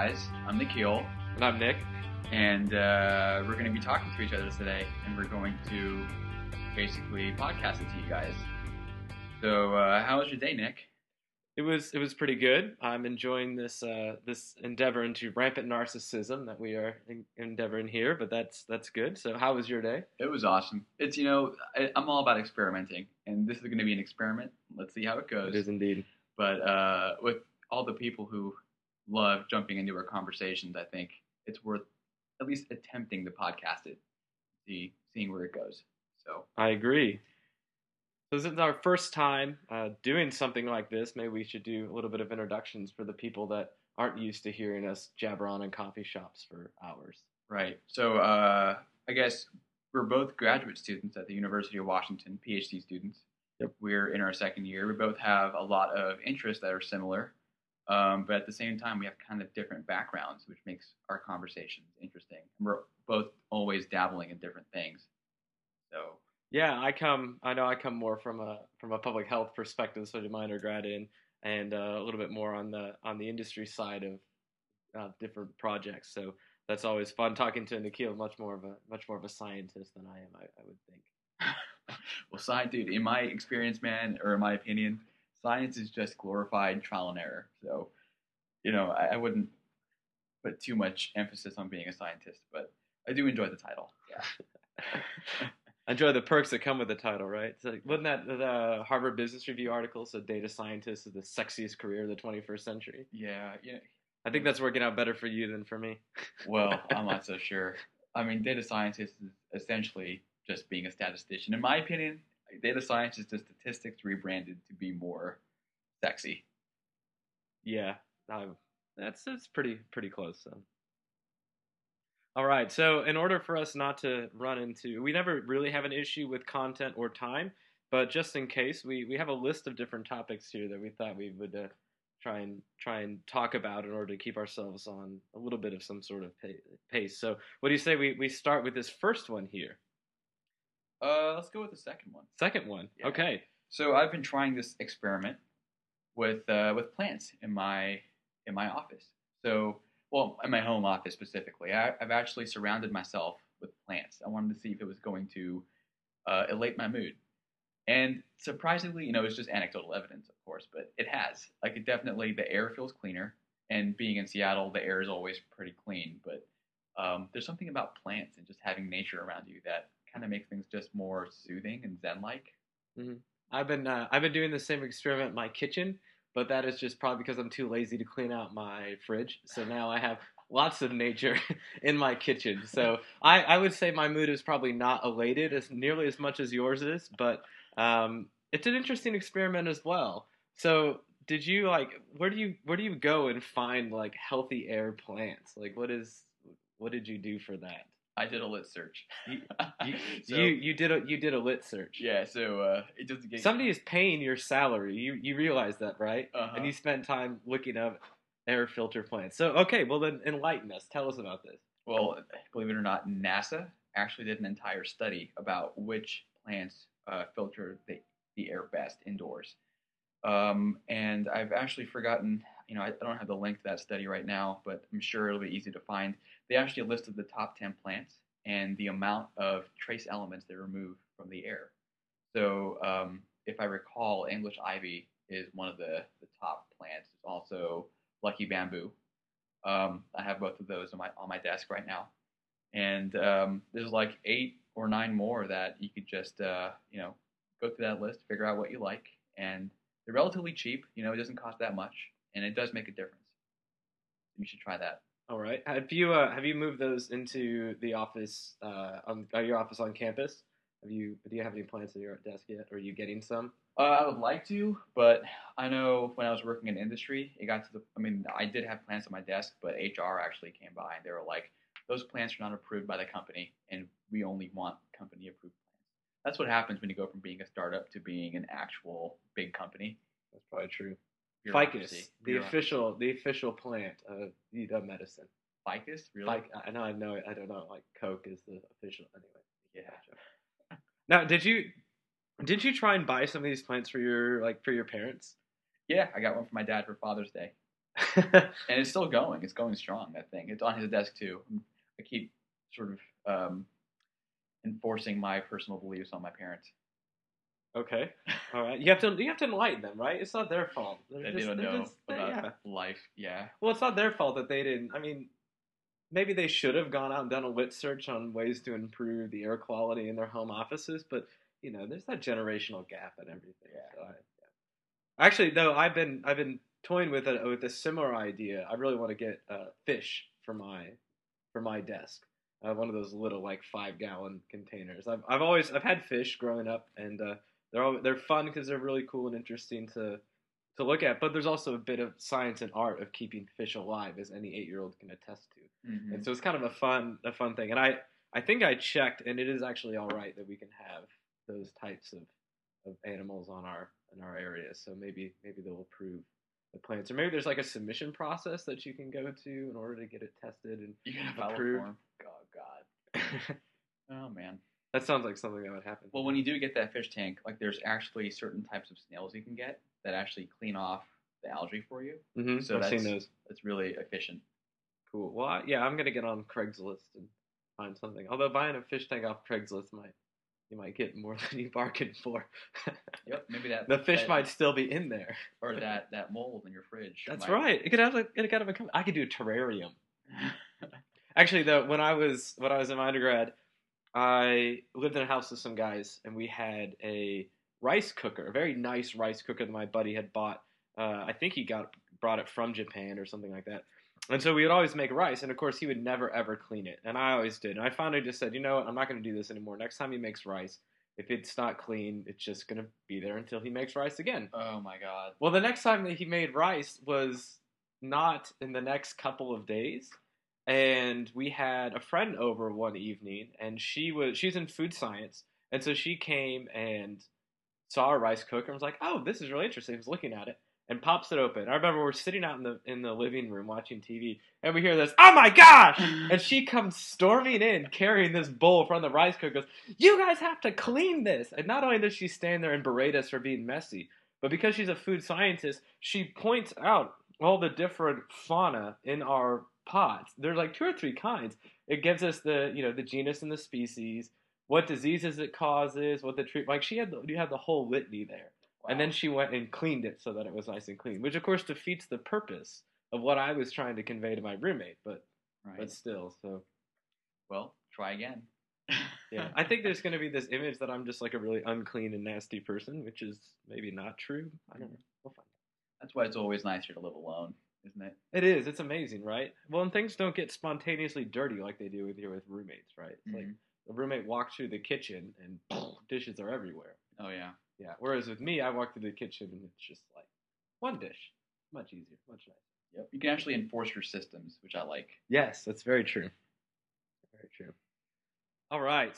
guys. I'm Nikhil, And I'm Nick. and we're going to be talking to each other today, and we're going to basically podcast it to you guys. So, how was your day, Nick? It was pretty good. I'm enjoying this endeavor into rampant narcissism that we are endeavoring here, but that's good. So, how was your day? It was awesome. It's I'm all about experimenting, and this is going to be an experiment. Let's see how it goes. It is indeed. But with all the people who love jumping into our conversations, I think it's worth at least attempting to podcast it, seeing where it goes. So I agree. So, since our first time doing something like this, maybe we should do a little bit of introductions for the people that aren't used to hearing us jabber on in coffee shops for hours. right. So I guess we're both graduate students at the University of Washington, PhD students. Yep. We're in our second year. We both have a lot of interests that are similar, but at the same time, we have kind of different backgrounds, which makes our conversations interesting. We're both always dabbling in different things. So Yeah, I know I come more from a public health perspective, so I did my undergrad in, and a little bit more on the industry side of different projects. So that's always fun talking to Nikhil, much more of a scientist than I am, I would think. well, science, dude, in my experience, man, or in my opinion, science is just glorified trial and error. So, I wouldn't put too much emphasis on being a scientist, but I do enjoy the title. Yeah. Enjoy the perks that come with the title, right? So, wasn't that the Harvard Business Review article? So, data scientist is the sexiest career of the 21st century. Yeah. I think that's working out better for you than for me. Well, I'm not so sure. I mean, data scientist is essentially just being a statistician. In my opinion, data science is just statistics rebranded to be more sexy. Yeah, that's pretty close. So. All right, so in order for us not to run into, we never really have an issue with content or time, but just in case, we have a list of different topics here that we thought we would try and talk about in order to keep ourselves on a little bit of some sort of pace. So, what do you say we start with this first one here? Let's go with the second one. Second one, Yeah. Okay. So I've been trying this experiment with plants in my office. So, well, in my home office specifically, I've actually surrounded myself with plants. I wanted to see if it was going to elate my mood. And surprisingly, it's just anecdotal evidence, of course, but it has. Like, it definitely, the air feels cleaner. And being in Seattle, the air is always pretty clean. But there's something about plants and just having nature around you that kind of makes things just more soothing and zen-like. Mm-hmm. I've been doing the same experiment in my kitchen, but that is just probably because I'm too lazy to clean out my fridge. So now I have lots of nature in my kitchen. So I would say my mood is probably not elated as nearly as much as yours is, but it's an interesting experiment as well. So did you where do you go and find like healthy air plants? Like what did you do for that? I did a lit search. You did a lit search. Yeah, so it doesn't get somebody is paying your salary. You realize that, right? Uh-huh. And you spent time looking up air filter plants. So okay, well then enlighten us. Tell us about this. Well, believe it or not, NASA actually did an entire study about which plants filter the air best indoors. And I've actually forgotten, I don't have the link to that study right now, but I'm sure it'll be easy to find. They actually listed the top 10 plants and the amount of trace elements they remove from the air. So if I recall, English ivy is one of the top plants. There's also lucky bamboo. I have both of those on my desk right now. And there's like 8 or 9 more that you could just, go through that list, figure out what you like. And they're relatively cheap. It doesn't cost that much. And it does make a difference. You should try that. All right. Have you moved those into the office, your office on campus? Do you have any plants at your desk yet? Or are you getting some? I would like to, but I know when I was working in industry, it got to I did have plants on my desk, but HR actually came by and they were like, those plants are not approved by the company, and we only want company-approved plants. That's what happens when you go from being a startup to being an actual big company. That's probably true. Bureaucracy. Ficus, the official plant of medicine. Ficus, really? I know it. I don't know. Like Coke is the official anyway. Yeah. Now, did you try and buy some of these plants for your parents? Yeah, I got one for my dad for Father's Day. And it's still going. It's going strong. That thing. It's on his desk too. I keep sort of enforcing my personal beliefs on my parents. Okay, all right. You have to enlighten them, right? It's not their fault. They don't know about yeah. life. Yeah. Well, it's not their fault that they didn't. I mean, maybe they should have gone out and done a lit search on ways to improve the air quality in their home offices, but there's that generational gap and everything. Yeah. So actually, though, I've been toying with a similar idea. I really want to get fish for my desk. One of those little like 5-gallon containers. I've had fish growing up, and they're fun because they're really cool and interesting to look at. But there's also a bit of science and art of keeping fish alive, as any 8-year-old can attest to. Mm-hmm. And so it's kind of a fun thing. And I think I checked, and it is actually all right that we can have those types of animals in our area. So maybe they'll approve the plants, or maybe there's like a submission process that you can go to in order to get it tested and you can file approved. A form. Oh God. Oh man. That sounds like something that would happen. Well, when you do get that fish tank, like there's actually certain types of snails you can get that actually clean off the algae for you. Mm-hmm. So I've seen those. That's really efficient. Cool. Well, I'm gonna get on Craigslist and find something. Although buying a fish tank off Craigslist you might get more than you bargained for. Yep, maybe the fish might still be in there. Or that mold in your fridge. That's right. It could have I could do a terrarium. Actually, though, when I was in my undergrad, I lived in a house with some guys, and we had a rice cooker, a very nice rice cooker that my buddy had bought. I think he brought it from Japan or something like that. And so we would always make rice, and of course he would never ever clean it, and I always did. And I finally just said, you know what, I'm not going to do this anymore. Next time he makes rice, if it's not clean, it's just going to be there until he makes rice again. Oh my God. Well, the next time that he made rice was not in the next couple of days. And we had a friend over one evening, and she's in food science, and so she came and saw a rice cooker and was like, "Oh, this is really interesting." I was looking at it and pops it open. I remember we're sitting out in the living room watching TV, and we hear this, "Oh my gosh!" And she comes storming in carrying this bowl from the rice cooker. Goes, "You guys have to clean this!" And not only does she stand there and berate us for being messy, but because she's a food scientist, she points out all the different fauna in our pots. There's like 2 or 3 kinds. It gives us the genus and the species, what diseases it causes, what the treat. Like you had the whole litany there. Wow. And then she went and cleaned it so that it was nice and clean, which of course defeats the purpose of what I was trying to convey to my roommate. But still, so. Well, try again. Yeah, I think there's going to be this image that I'm just like a really unclean and nasty person, which is maybe not true. I don't know. We'll find out. That's why it's always nicer to live alone, isn't it? It is. It's amazing, right? Well, and things don't get spontaneously dirty like they do with roommates, right? It's like the roommate walks through the kitchen and dishes are everywhere. Oh, yeah. Yeah. Whereas with me, I walk through the kitchen and it's just like one dish. Much easier. Much nicer. Yep. You can actually enforce your systems, which I like. Yes, that's very true. Very true. All right.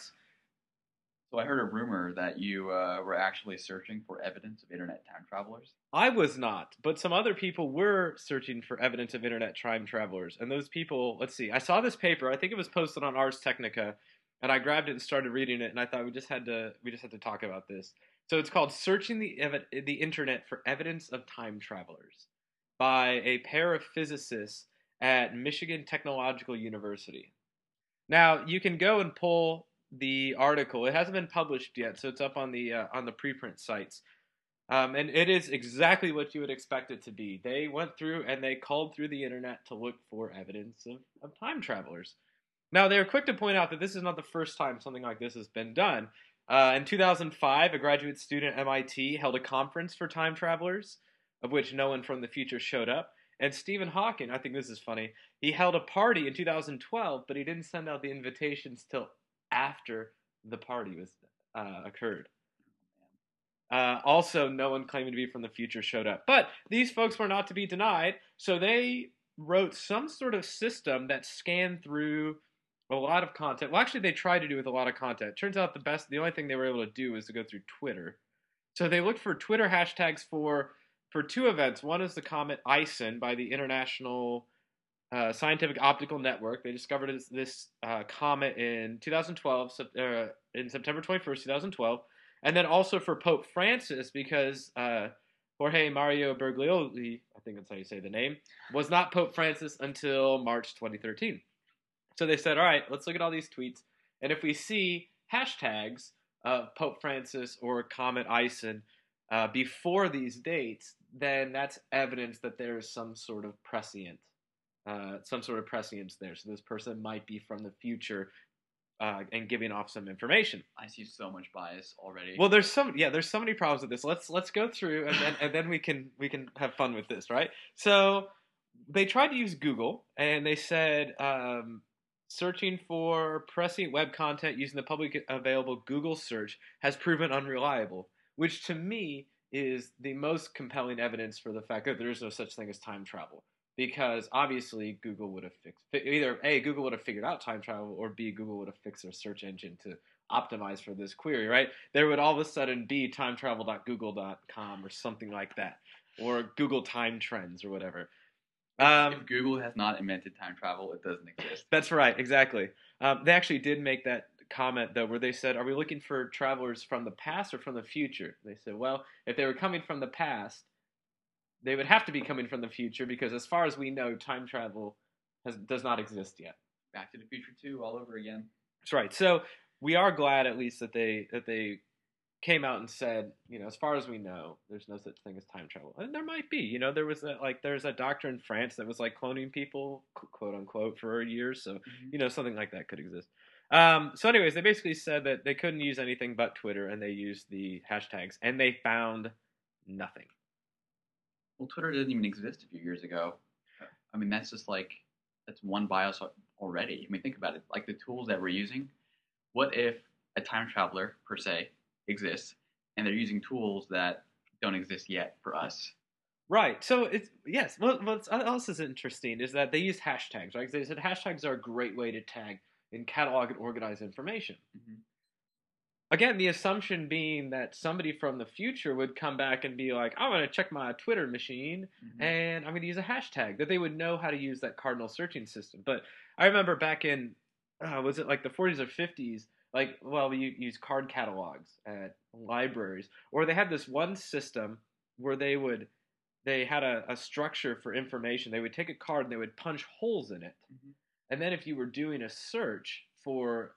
So I heard a rumor that you were actually searching for evidence of internet time travelers. I was not, but some other people were searching for evidence of internet time travelers. And those people, let's see, I saw this paper. I think it was posted on Ars Technica, and I grabbed it and started reading it. And I thought we just had to talk about this. So it's called "Searching the Internet for Evidence of Time Travelers" by a pair of physicists at Michigan Technological University. Now you can go and pull the article. It hasn't been published yet, so it's up on the preprint sites. And it is exactly what you would expect it to be. They went through and they called through the internet to look for evidence of time travelers. Now, they were quick to point out that this is not the first time something like this has been done. In 2005, a graduate student at MIT held a conference for time travelers, of which no one from the future showed up. And Stephen Hawking, I think this is funny, he held a party in 2012, but he didn't send out the invitations till after the party was occurred. Also, no one claiming to be from the future showed up. But these folks were not to be denied, so they wrote some sort of system that scanned through a lot of content. Well, actually, they tried to do with a lot of content. Turns out the only thing they were able to do was to go through Twitter. So they looked for Twitter hashtags for 2 events. One is the comet ISON by the International Scientific Optical Network. They discovered this comet in 2012, in September 21st, 2012. And then also for Pope Francis, because Jorge Mario Bergoglio, I think that's how you say the name, was not Pope Francis until March 2013. So they said, all right, let's look at all these tweets, and if we see hashtags of Pope Francis or Comet Ison before these dates, then that's evidence that there is some sort of prescience there. So this person might be from the future and giving off some information. I see so much bias already. Well, there's so many problems with this. Let's go through and then we can have fun with this, right? So they tried to use Google, and they said searching for prescient web content using the publicly available Google search has proven unreliable, which to me is the most compelling evidence for the fact that there is no such thing as time travel. Because obviously Google would have either A, Google would have figured out time travel, or B, Google would have fixed their search engine to optimize for this query, right? There would all of a sudden be timetravel.google.com or something like that, or Google Time Trends or whatever. If Google has not invented time travel, it doesn't exist. That's right, exactly. They actually did make that comment, though, where they said, are we looking for travelers from the past or from the future? They said, well, if they were coming from the past, they would have to be coming from the future because, as far as we know, time travel does not exist yet. Back to the Future 2 all over again. That's right. So we are glad, at least, that they came out and said, as far as we know, there's no such thing as time travel. And there might be. There's a doctor in France that was cloning people, quote unquote, for years. So something like that could exist. So anyways, they basically said that they couldn't use anything but Twitter, and they used the hashtags, and they found nothing. Well, Twitter didn't even exist a few years ago. I mean, that's one bias already. I mean, think about it. Like the tools that we're using, what if a time traveler, per se, exists, and they're using tools that don't exist yet for us? Right. So yes. What else is interesting is that they use hashtags, right? They said hashtags are a great way to tag and catalog and organize information. Mm-hmm. Again, the assumption being that somebody from the future would come back and be like, I'm going to check my Twitter machine, and I'm going to use a hashtag, that they would know how to use that cardinal searching system. But I remember back in, was it like the 40s or 50s, we used card catalogs at libraries, or they had this one system where they had a structure for information. They would take a card and they would punch holes in it. Mm-hmm. And then if you were doing a search for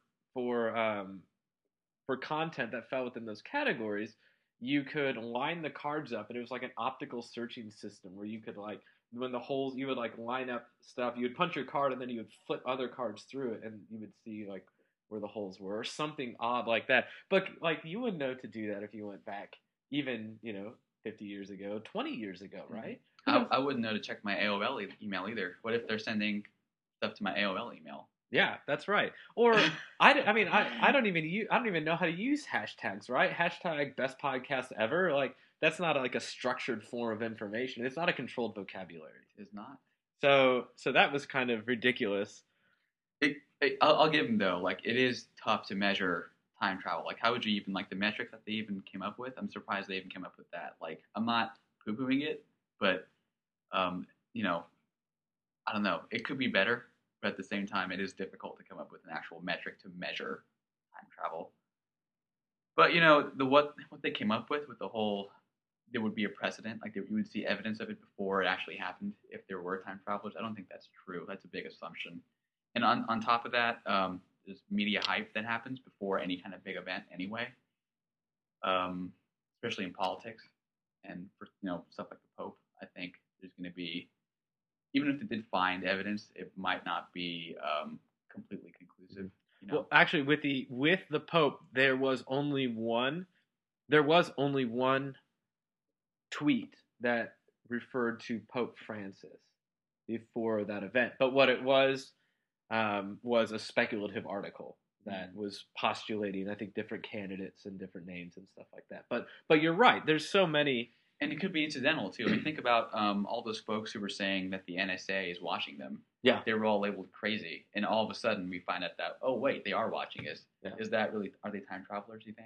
content that fell within those categories, you could line the cards up, and it was like an optical searching system where you could when the holes, you would line up stuff, you would punch your card and then you would flip other cards through it, and you would see where the holes were, or something odd like that. But you would know to do that if you went back even 50 years ago, 20 years ago, right? I wouldn't know to check my AOL email either. What if they're sending stuff to my AOL email? Yeah, that's right. Or I don't even know how to use hashtags, right? Hashtag best podcast ever. That's not a structured form of information. It's not a controlled vocabulary. It is not. So that was kind of ridiculous. I'll give them though. It is tough to measure time travel. How would you even the metrics that they even came up with? I'm surprised they even came up with that. I'm not poo-pooing it, but I don't know. It could be better. But at the same time, it is difficult to come up with an actual metric to measure time travel. But what they came up with the whole, there would be a precedent, you would see evidence of it before it actually happened if there were time travelers. I don't think that's true. That's a big assumption. And on top of that, there's media hype that happens before any kind of big event anyway, especially in politics, and for stuff like the Pope. I think there's going to be, even if they did find evidence, it might not be completely conclusive. Well, actually, with the Pope, there was only one tweet that referred to Pope Francis before that event. But what it was a speculative article that was postulating, I think, different candidates and different names and stuff like that. But you're right. There's so many. And it could be incidental, too. I mean, think about all those folks who were saying that the NSA is watching them. Yeah. They were all labeled crazy. And all of a sudden, we find out that, oh, wait, they are watching us. Yeah. Is that really, are they time travelers, do you think?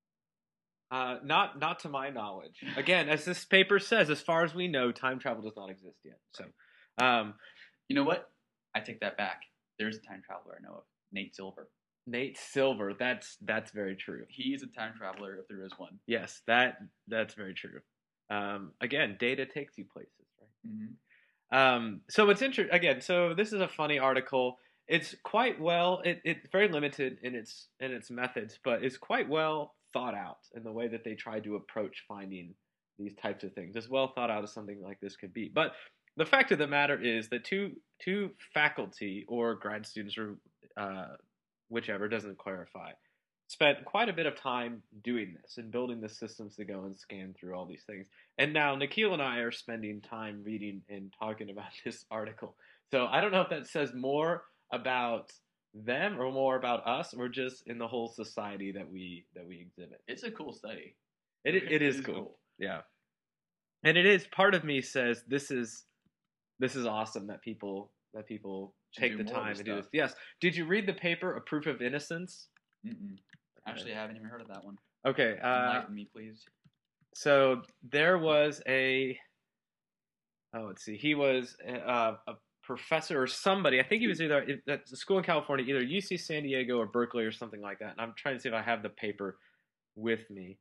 Not to my knowledge. Again, as this paper says, as far as we know, time travel does not exist yet. So, you know what? I take that back. There's a time traveler I know of, Nate Silver. Nate Silver, that's very true. He's a time traveler if there is one. Yes, that's very true. Again, data takes you places, right? Hmm. So it's interesting again. So this is a funny article. It's quite well. It's very limited in its methods, but it's quite well thought out in the way that they try to approach finding these types of things. As well thought out as something like this could be. But the fact of the matter is that two faculty or grad students or whichever doesn't clarify spent quite a bit of time doing this and building the systems to go and scan through all these things. And now Nikhil and I are spending time reading and talking about this article. So I don't know if that says more about them or more about us or just in the whole society that we exhibit. It's a cool study. It is cool. Yeah. And it is part of me says this is awesome that people take the time to do this. Yes. Did you read the paper A Proof of Innocence? Mm-mm. Actually, I haven't even heard of that one. Okay. Enlighten me, please. So there was let's see. He was a professor or somebody. I think he was either at a school in California, either UC San Diego or Berkeley or something like that. And I'm trying to see if I have the paper with me.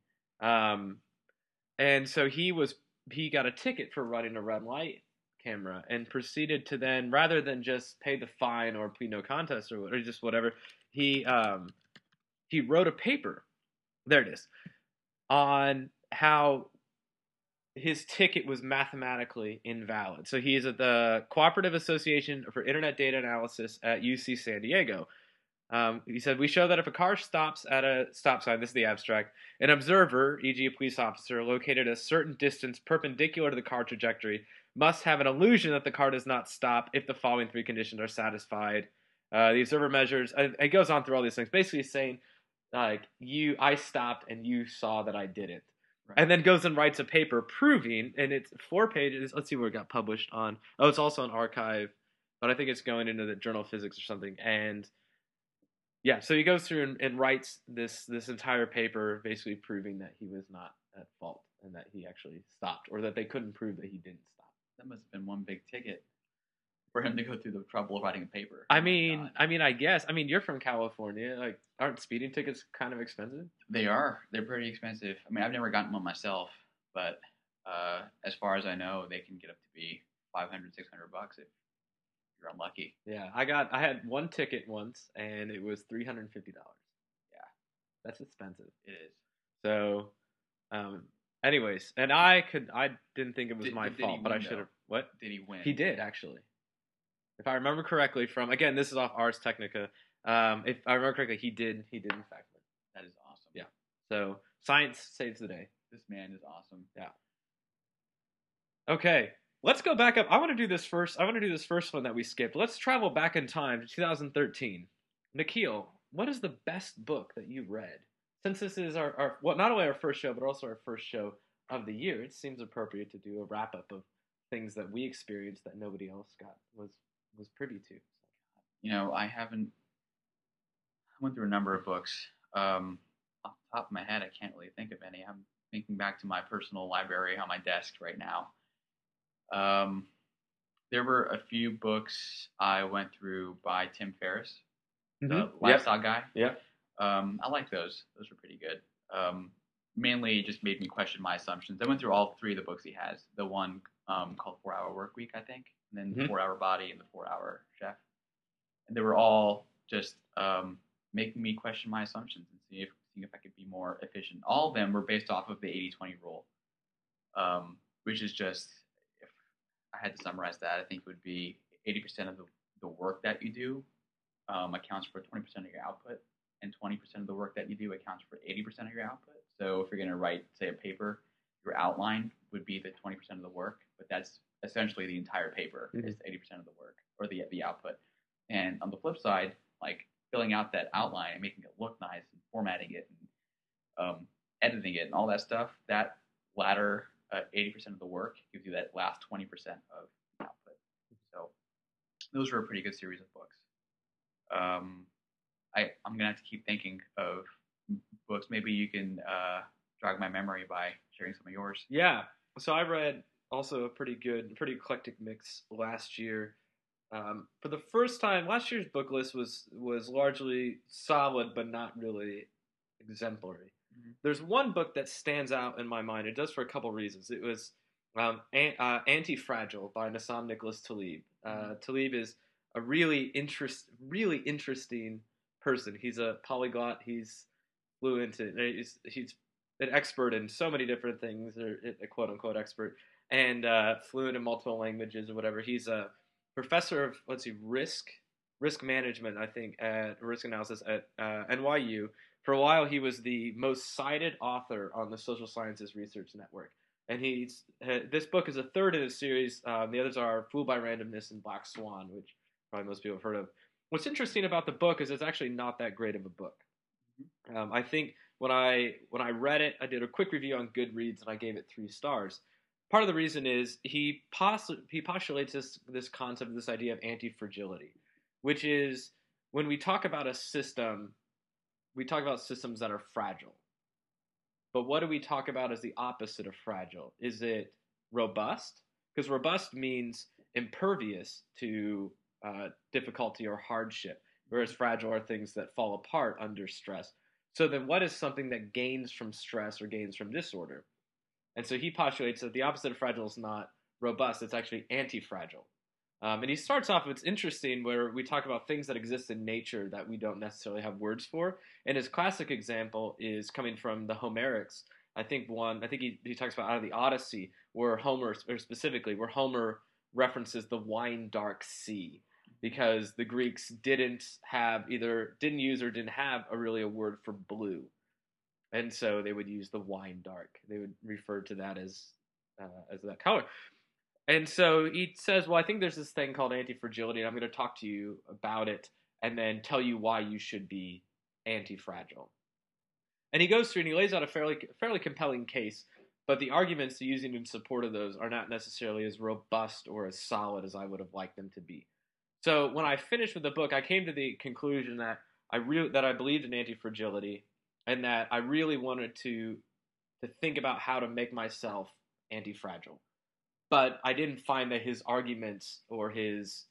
And so he got a ticket for running a red light camera and proceeded to then, rather than just pay the fine or plead no contest or just whatever, he wrote a paper. There it is, on how his ticket was mathematically invalid. So he's at the Cooperative Association for Internet Data Analysis at UC San Diego. He said, we show that if a car stops at a stop sign, this is the abstract, an observer, e.g. a police officer, located a certain distance perpendicular to the car trajectory, must have an illusion that the car does not stop if the following three conditions are satisfied. The observer measures, it goes on through all these things, basically saying, like, I stopped and you saw that I didn't. Right. And then goes and writes a paper proving, and it's 4 pages. Let's see where it got published on. Oh, it's also on Archive, but I think it's going into the Journal of Physics or something. And yeah, so he goes through and writes this entire paper, basically proving that he was not at fault and that he actually stopped, or that they couldn't prove that he didn't stop. That must have been one big ticket for him to go through the trouble of writing a paper. I mean, I guess. I mean, you're from California. Like, aren't speeding tickets kind of expensive? They are. They're pretty expensive. I mean, I've never gotten one myself, but as far as I know, they can get up to be $500, $600 if you're unlucky. Yeah, I had one ticket once, and it was $350. Yeah, that's expensive. It is. So, anyways, and I didn't think it was my fault, but I should have. What? Did he win? He did, actually. If I remember correctly from, again, this is off Ars Technica. If I remember correctly, he did in fact win. That is awesome. Yeah. So science saves the day. This man is awesome. Yeah. Okay, let's go back up. I want to do this first one that we skipped. Let's travel back in time to 2013. Nikhil, what is the best book that you read? Since this is our not only our first show, but also our first show of the year, it seems appropriate to do a wrap up of things that we experienced that nobody else was privy to. You know, I went through a number of books. Off the top of my head, I can't really think of any. I'm thinking back to my personal library on my desk right now. There were a few books I went through by Tim Ferriss, the lifestyle guy. Yeah. I like those. Those were pretty good. Mainly just made me question my assumptions. I went through all 3 of the books he has. The one called 4 Hour Work Week, I think, and then 4 Hour Body and the 4 Hour Chef. And they were all just making me question my assumptions and seeing if I could be more efficient. All of them were based off of the 80-20 rule, which is just, if I had to summarize that, I think it would be 80% of the work that you do accounts for 20% of your output, and 20% of the work that you do accounts for 80% of your output. So if you're going to write, say, a paper, your outline would be the 20% of the work, but that's essentially the entire paper is 80% of the work, or the output. And on the flip side, like filling out that outline and making it look nice and formatting it and editing it and all that stuff, that latter 80% of the work gives you that last 20% of output. So those were a pretty good series of books. I'm going to have to keep thinking of books. Maybe you can jog my memory by sharing some of yours. Yeah. So I read also a pretty eclectic mix last year. For the first time, last year's book list was largely solid, but not really exemplary. Mm-hmm. There's one book that stands out in my mind. It does for a couple reasons. It was Anti-Fragile by Nassim Nicholas Taleb. Taleb is a really interesting person. He's a polyglot. He's fluent. He's an expert in so many different things, or a quote unquote expert, and fluent in multiple languages or whatever. He's a professor of risk management, I think, at risk analysis at NYU. For a while, he was the most cited author on the Social Sciences Research Network. And this book is a third in a series. The others are Fooled by Randomness and Black Swan, which probably most people have heard of. What's interesting about the book is it's actually not that great of a book. I think when I read it, I did a quick review on Goodreads and I gave it 3 stars. Part of the reason is he postulates this concept, this idea of anti-fragility, which is when we talk about a system, we talk about systems that are fragile. But what do we talk about as the opposite of fragile? Is it robust? Because robust means impervious to difficulty or hardship, whereas fragile are things that fall apart under stress. So then what is something that gains from stress or gains from disorder? And so he postulates that the opposite of fragile is not robust, it's actually anti-fragile. And he starts off, it's interesting, where we talk about things that exist in nature that we don't necessarily have words for. And his classic example is coming from the Homerics. I think he talks about out of the Odyssey, where Homer references the wine dark sea, because the Greeks didn't use or didn't have a word for blue. And so they would use the wine dark. They would refer to that as that color. And so he says, well, I think there's this thing called anti-fragility, and I'm going to talk to you about it and then tell you why you should be anti-fragile. And he goes through and he lays out a fairly compelling case, but the arguments using in support of those are not necessarily as robust or as solid as I would have liked them to be. So when I finished with the book, I came to the conclusion that I believed in anti-fragility and that I really wanted to think about how to make myself anti-fragile. But I didn't find that his arguments or his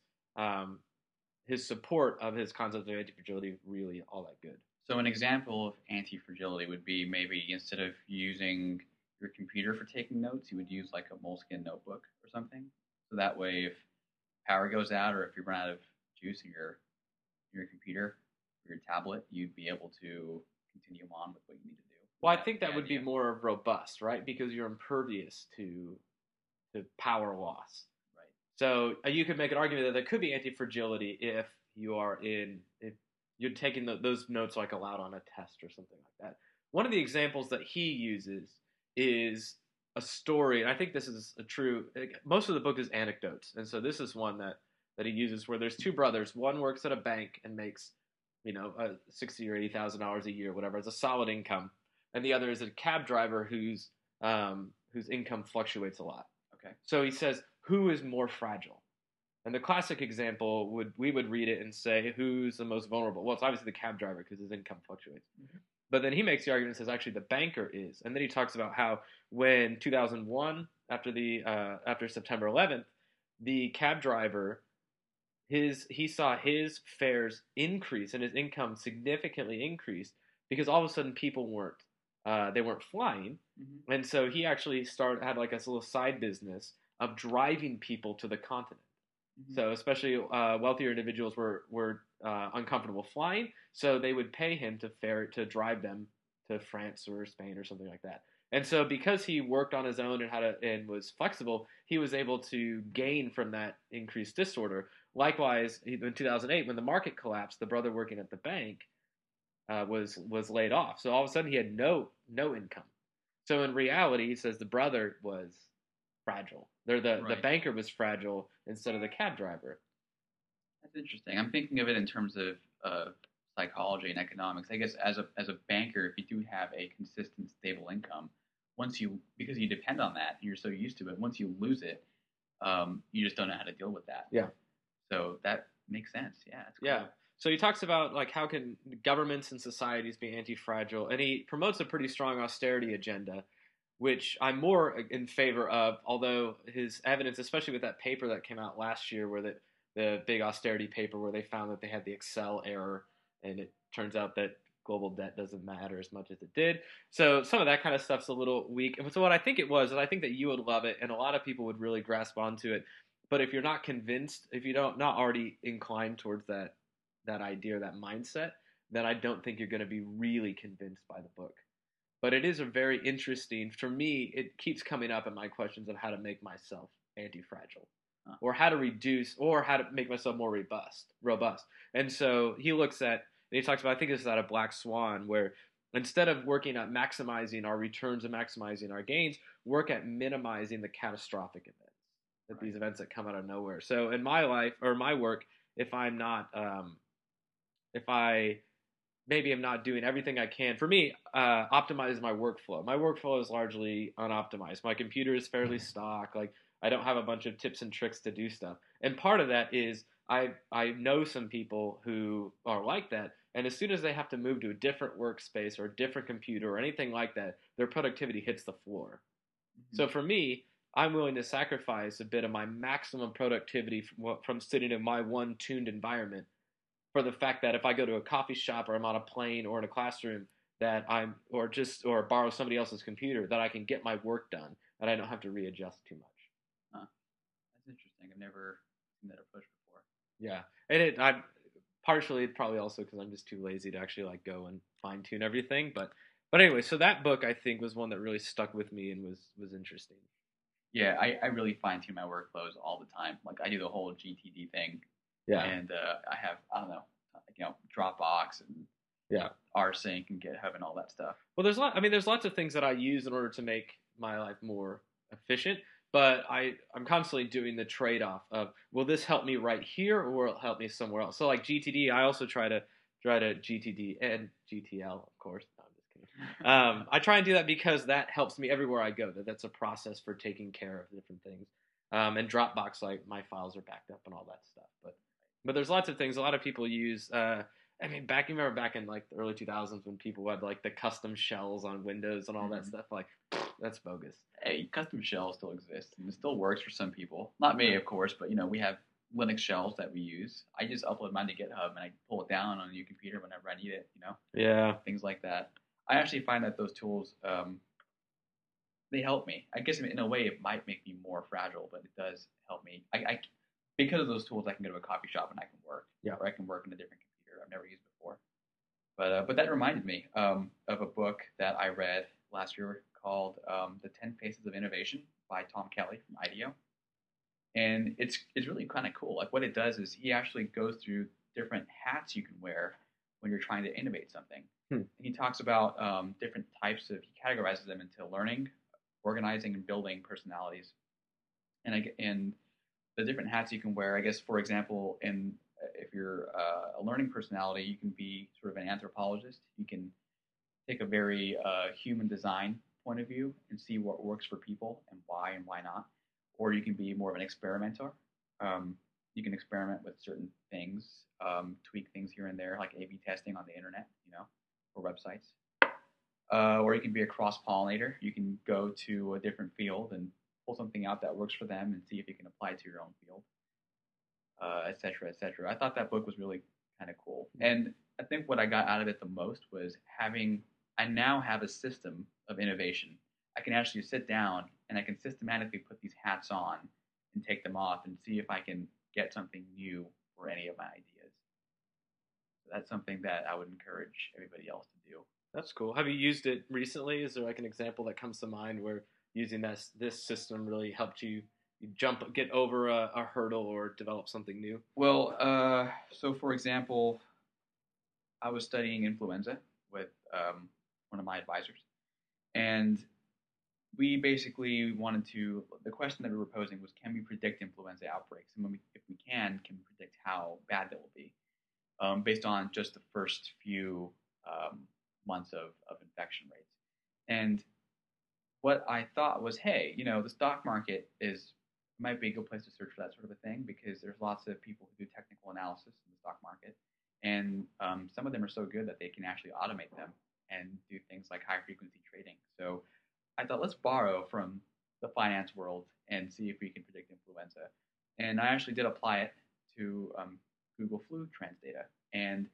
support of his concept of anti-fragility really all that good. So an example of anti-fragility would be maybe instead of using your computer for taking notes, you would use like a Moleskine notebook or something. So that way, if power goes out or if you run out of juice in your computer or your tablet, you'd be able to continue on with what you need to do. Well, I think that would be more robust, right? Because you're impervious to power loss. Right. So you could make an argument that there could be anti-fragility if you're taking those notes like aloud on a test or something like that. One of the examples that he uses is a story. And I think this is most of the book is anecdotes. And so this is one that he uses where there's 2 brothers. One works at a bank and makes, $60,000 or $80,000 a year, whatever, as a solid income. And the other is a cab driver whose income fluctuates a lot. Okay. So he says, who is more fragile? And the classic example we would read it and say, who's the most vulnerable? Well, it's obviously the cab driver because his income fluctuates. Mm-hmm. But then he makes the argument and says, actually, the banker is. And then he talks about how when 2001, after September 11th, the cab driver, he saw his fares increase and his income significantly increase because all of a sudden people weren't flying. Mm-hmm. And so he actually had like a little side business of driving people to the continent. Mm-hmm. So especially wealthier individuals were uncomfortable flying, so they would pay him to drive them to France or Spain or something like that. And so because he worked on his own and was flexible, he was able to gain from that increased disorder. Likewise, in 2008, when the market collapsed, the brother working at the bank was laid off. So all of a sudden he had no income. So in reality, he says the brother was fragile. The banker was fragile instead of the cab driver. That's interesting. I'm thinking of it in terms of psychology and economics. I guess as a banker, if you do have a consistent, stable income, because you depend on that and you're so used to it, once you lose it, you just don't know how to deal with that. Yeah. So that makes sense. Yeah. That's cool. Yeah. So he talks about like how can governments and societies be anti-fragile, and he promotes a pretty strong austerity agenda, which I'm more in favor of, although his evidence, especially with that paper that came out last year, where the big austerity paper where they found that they had the Excel error, and it turns out that global debt doesn't matter as much as it did. So some of that kind of stuff's a little weak. And so what I think it was, and I think that you would love it, and a lot of people would really grasp onto it. But if you're not convinced, if you don't not already inclined towards that idea, that mindset, then I don't think you're going to be really convinced by the book. But it is a very interesting. For me, it keeps coming up in my questions of how to make myself anti-fragile, or how to reduce, or how to make myself more robust. And so he looks at, and he talks about, I think this is out of Black Swan, where instead of working at maximizing our returns and maximizing our gains, work at minimizing the catastrophic events, these events that come out of nowhere. So in my life or my work, if I'm not, if I maybe I'm not doing everything I can. For me, optimize my workflow. My workflow is largely unoptimized. My computer is fairly stock. Like I don't have a bunch of tips and tricks to do stuff. And part of that is I know some people who are like that. And as soon as they have to move to a different workspace or a different computer or anything like that, their productivity hits the floor. Mm-hmm. So for me, I'm willing to sacrifice a bit of my maximum productivity from sitting in my one tuned environment for the fact that if I go to a coffee shop or I'm on a plane or in a classroom that or borrow somebody else's computer, that I can get my work done and I don't have to readjust too much. Huh. That's interesting. I've never seen that approach before. Yeah. And I'm partially probably also because I'm just too lazy to actually like go and fine tune everything. But anyway, so that book I think was one that really stuck with me and was interesting. Yeah, I really fine tune my workflows all the time. Like I do the whole GTD thing. Yeah. And I have, I don't know, Dropbox and rsync and GitHub and all that stuff. Well, there's lots of things that I use in order to make my life more efficient, but I'm constantly doing the trade-off of, will this help me right here or will it help me somewhere else? So like GTD, I also try to GTD and GTL, of course. No, I'm just kidding. I try and do that because that helps me everywhere I go. That's a process for taking care of different things. And Dropbox, like my files are backed up and all that stuff. But there's lots of things. A lot of people use. Remember back in like the early 2000s when people had like the custom shells on Windows and all that stuff. Like that's bogus. Hey, custom shells still exist and it still works for some people. Not me, of course, but we have Linux shells that we use. I just upload mine to GitHub and I pull it down on a new computer whenever I need it. Yeah. Things like that. I actually find that those tools they help me. I guess in a way it might make me more fragile, but it does help me. I because of those tools, I can go to a coffee shop and I can work. Yeah. Or I can work in a different computer I've never used before. But that reminded me of a book that I read last year called The 10 Faces of Innovation by Tom Kelly from IDEO. And it's really kind of cool. Like what it does is he actually goes through different hats you can wear when you're trying to innovate something. And he talks about different types he categorizes them into learning, organizing, and building personalities. And the different hats you can wear, I guess, for example, if you're a learning personality, you can be sort of an anthropologist. You can take a very human design point of view and see what works for people and why not. Or you can be more of an experimenter. You can experiment with certain things, tweak things here and there, like A/B testing on the internet, or websites. Or you can be a cross-pollinator. You can go to a different field and pull something out that works for them and see if you can apply it to your own field, et cetera, et cetera. I thought that book was really kind of cool. And I think what I got out of it the most was I now have a system of innovation. I can actually sit down and I can systematically put these hats on and take them off and see if I can get something new for any of my ideas. So that's something that I would encourage everybody else to do. That's cool. Have you used it recently? Is there like an example that comes to mind where using this system really helped you get over a hurdle or develop something new? Well, so for example, I was studying influenza with one of my advisors, and we basically the question that we were posing was, can we predict influenza outbreaks? And if we can we predict how bad that will be, based on just the first few months of infection rates? And what I thought was, hey, the stock market might be a good place to search for that sort of a thing, because there's lots of people who do technical analysis in the stock market, and some of them are so good that they can actually automate them and do things like high frequency trading. So I thought, let's borrow from the finance world and see if we can predict influenza. And I actually did apply it to Google flu trends data. And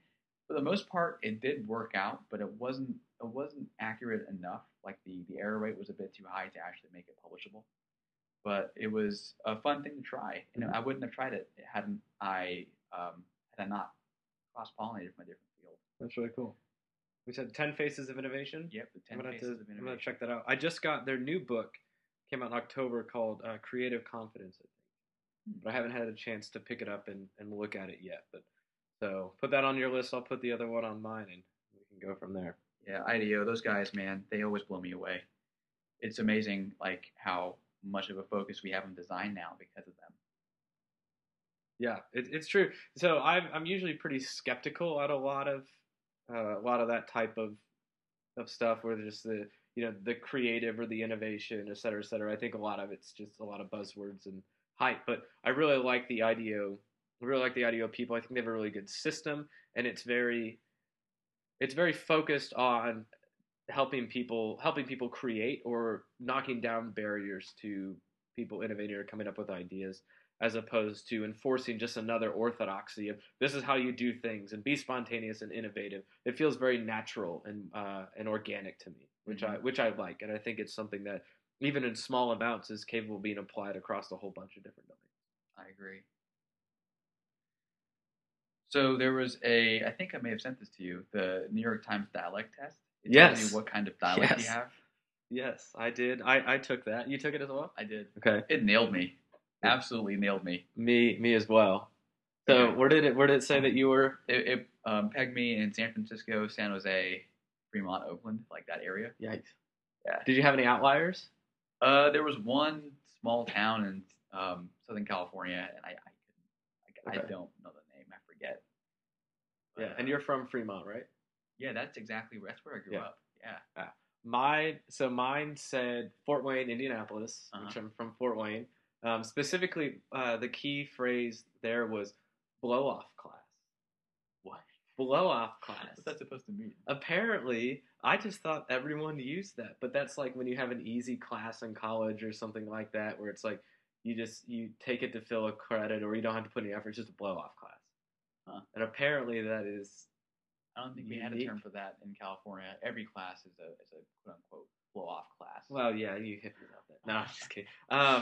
For the most part, it did work out, but it wasn't accurate enough. Like the error rate was a bit too high to actually make it publishable. But it was a fun thing to try. I wouldn't have tried it hadn't had I not cross pollinated from a different field. That's really cool. We said 10 Faces of Innovation. Yep, the 10 I'm Faces of gonna Innovation. check that out. I just got their new book, came out in October, called Creative Confidence, I think. But I haven't had a chance to pick it up and look at it yet. But so put that on your list. I'll put the other one on mine, and we can go from there. Yeah, IDEO, those guys, man, they always blow me away. It's amazing, like how much of a focus we have on design now because of them. Yeah, it's true. So I'm usually pretty skeptical at a lot of that type of stuff, where just the creative or the innovation, et cetera, et cetera. I think a lot of it's just a lot of buzzwords and hype. But I really like the IDEO. I really like the IDEO people. I think they have a really good system, and it's very focused on helping people create, or knocking down barriers to people innovating or coming up with ideas, as opposed to enforcing just another orthodoxy of this is how you do things and be spontaneous and innovative. It feels very natural and organic to me, which I like, and I think it's something that even in small amounts is capable of being applied across a whole bunch of different domains. I agree. So there was I think I may have sent this to you, the New York Times dialect test. It tells you what kind of dialect you have. Yes, I did. I took that. You took it as well? I did. Okay. It nailed me. Absolutely nailed me. Me as well. So okay. where did it say that you were? It pegged me in San Francisco, San Jose, Fremont, Oakland, like that area. Yikes. Yeah. Did you have any outliers? There was one small town in Southern California, and I don't know the name. I forget. But, yeah, and you're from Fremont, right? Yeah, that's where I grew up. Yeah. Mine said Fort Wayne, Indianapolis, which I'm from Fort Wayne. Specifically, the key phrase there was blow off class. What? Blow off class. What's that supposed to mean? Apparently, I just thought everyone used that, but that's like when you have an easy class in college or something like that, where it's like you take it to fill a credit, or you don't have to put any effort. It's just a blow off class. Huh. And apparently that is. I don't think we had a term for that in California. Every class is a quote unquote blow off class. Well, yeah, you hit me about that. No, I'm just kidding.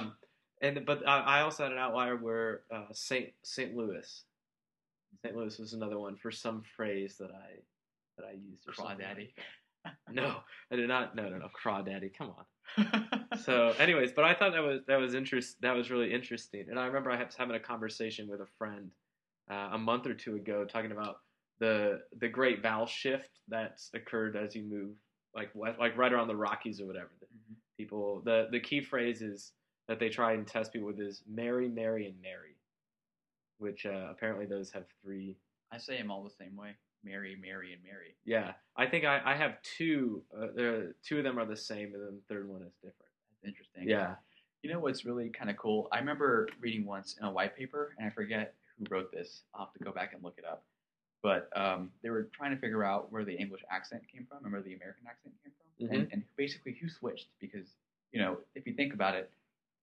But I also had an outlier where St. Louis. St. Louis was another one for some phrase that I used. Crawdaddy. Like no, I did not. No, crawdaddy. Come on. So, anyways, but I thought that was really interesting, and I remember I was having a conversation with a friend a month or two ago, talking about the great vowel shift that's occurred as you move like right around the Rockies or whatever. Mm-hmm. People, the key phrases that they try and test people with is Mary, Mary, and Mary, which apparently those have three. I say them all the same way. Mary, Mary, and Mary. Yeah, I think I have two. Two of them are the same, and then the third one is different. That's interesting. Yeah. You know what's really kind of cool? I remember reading once in a white paper, and I forget who wrote this. I'll have to go back and look it up. But they were trying to figure out where the English accent came from and where the American accent came from, and basically who switched. Because, if you think about it,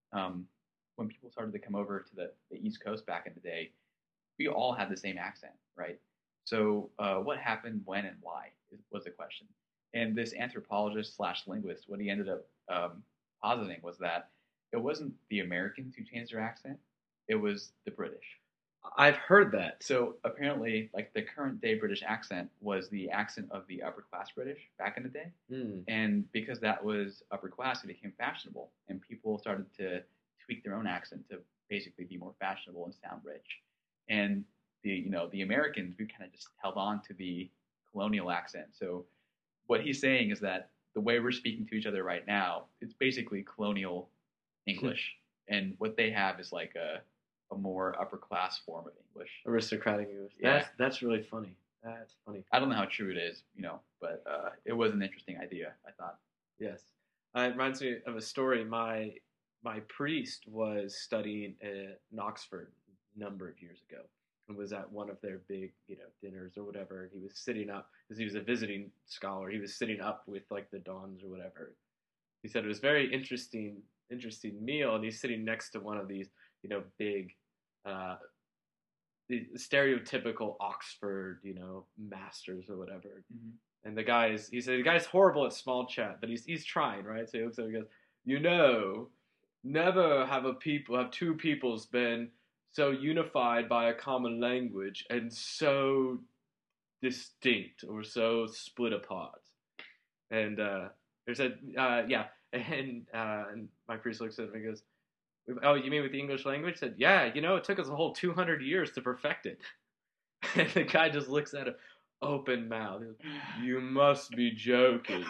when people started to come over to the East Coast back in the day, we all had the same accent, right? So what happened, when, and why was the question. And this anthropologist / linguist, what he ended up positing was that it wasn't the Americans who changed their accent, it was the British. I've heard that. So apparently, like the current day British accent was the accent of the upper class British back in the day. And because that was upper class, it became fashionable. And people started to tweak their own accent to basically be more fashionable and sound rich. And the Americans, we kind of just held on to the colonial accent. So what he's saying is that the way we're speaking to each other right now, it's basically colonial English. And what they have is like a more upper class form of English. Aristocratic English. Yeah. That's really funny. That's funny. I don't know how true it is, but it was an interesting idea, I thought. Yes. It reminds me of a story. My priest was studying in Oxford a number of years ago, and was at one of their big, dinners or whatever. And he was sitting up, because he was a visiting scholar. He was sitting up with like the dons or whatever. He said it was very interesting meal, and he's sitting next to one of these, big the stereotypical Oxford, masters or whatever. Hmm. And he said the guy's horrible at small chat, but he's trying, right? So he looks at him and goes, you know, never have two peoples been so unified by a common language and so distinct or so split apart. And there's a yeah, and my priest looks at him and goes, "Oh, you mean with the English language?" I said, "Yeah, it took us a whole 200 years to perfect it." And the guy just looks at him, open mouth. He goes, you must be joking.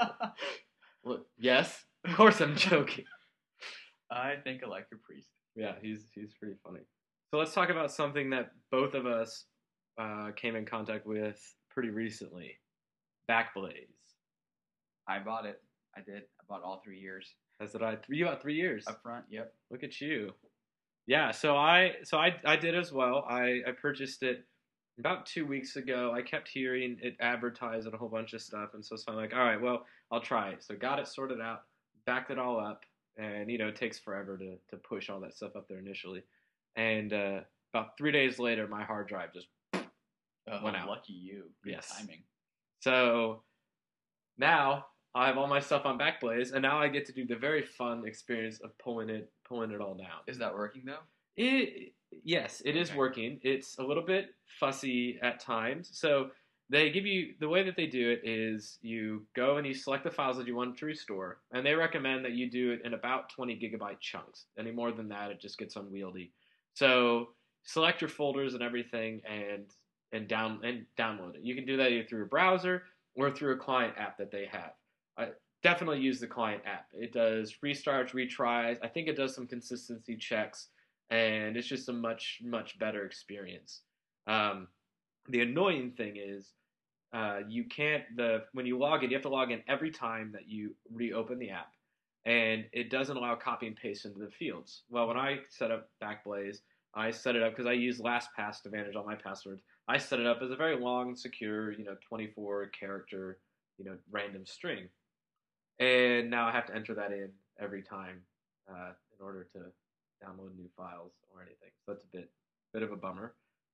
Well, yes, of course I'm joking. I think I like your priest. Yeah, he's pretty funny. So let's talk about something that both of us came in contact with pretty recently. Backblaze. I bought it. I did. I bought all 3 years. That's what you got 3 years up front. Yep. Look at you. Yeah, so I did as well. I purchased it about 2 weeks ago. I kept hearing it advertised on a whole bunch of stuff, and so I'm like, all right, well, I'll try it. So got it sorted out, backed it all up, and it takes forever to push all that stuff up there initially. And about 3 days later, my hard drive just went out. Lucky you. Good yes. Timing. So now I have all my stuff on Backblaze, and now I get to do the very fun experience of pulling it all down. Is that working though? Yes, it is working. It's a little bit fussy at times. So they give you, the way that they do it is you go and you select the files that you want to restore, and they recommend that you do it in about 20 gigabyte chunks. Any more than that, it just gets unwieldy. So select your folders and everything and download it. You can do that either through a browser or through a client app that they have. I definitely use the client app. It does restarts, retries. I think it does some consistency checks, and it's just a much, much better experience. The annoying thing is you can't, when you log in, you have to log in every time that you reopen the app, and it doesn't allow copy and paste into the fields. Well, when I set up Backblaze, I set it up because I use LastPass to manage all my passwords. I set it up as a very long, secure, 24 character, random string. And now I have to enter that in every time in order to download new files or anything. So that's a bit of a bummer.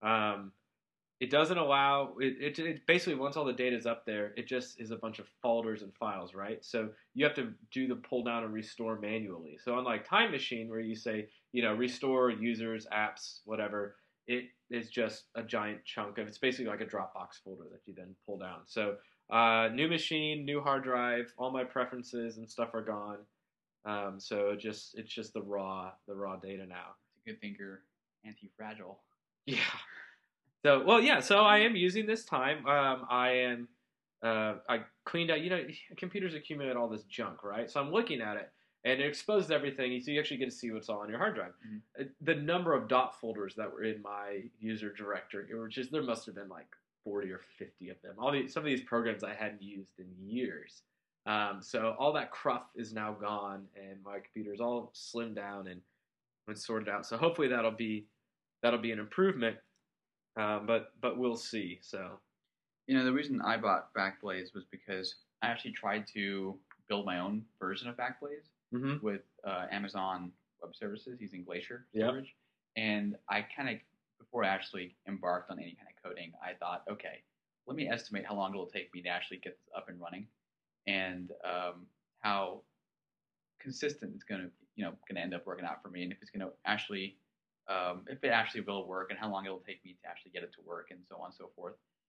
It doesn't allow it basically, once all the data is up there, it just is a bunch of folders and files, right? So you have to do the pull down and restore manually. So unlike Time Machine, where you say, restore users, apps, whatever, it is just a giant chunk of, it's basically like a Dropbox folder that you then pull down. So new machine, new hard drive, all my preferences and stuff are gone. So it's just the raw data now. It's a good thing you're anti-fragile. Yeah. So, well, yeah, so I am using this time. I cleaned out, computers accumulate all this junk, right? So I'm looking at it, and it exposes everything, so you actually get to see what's all on your hard drive. Mm-hmm. The number of dot folders that were in my user directory, there must have been like 40 or 50 of them. Some of these programs I hadn't used in years. So all that cruff is now gone, and my computer's all slimmed down and sorted out. So hopefully that'll be an improvement. But we'll see. So, the reason I bought Backblaze was because I actually tried to build my own version of Backblaze with Amazon Web Services using Glacier storage. Yep. And I kind of, before I actually embarked on any kind of coding, I thought, okay, let me estimate how long it'll take me to actually get this up and running, and how consistent it's going to end up working out for me, and if it's going to actually if it actually will work, and how long it'll take me to actually get it to work, and so on and so forth.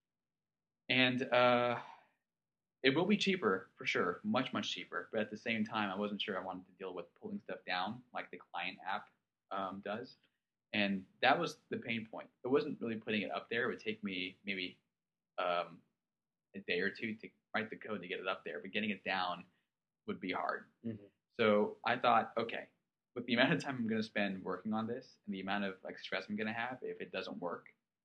And it will be cheaper, for sure, much, much cheaper. But at the same time, I wasn't sure I wanted to deal with pulling stuff down like the client app does. And that was the pain point. It wasn't really putting it up there. It would take me maybe a day or two to write the code to get it up there. But getting it down would be hard. Mm-hmm. So I thought, okay, with the amount of time I'm going to spend working on this and the amount of stress I'm going to have if it doesn't work,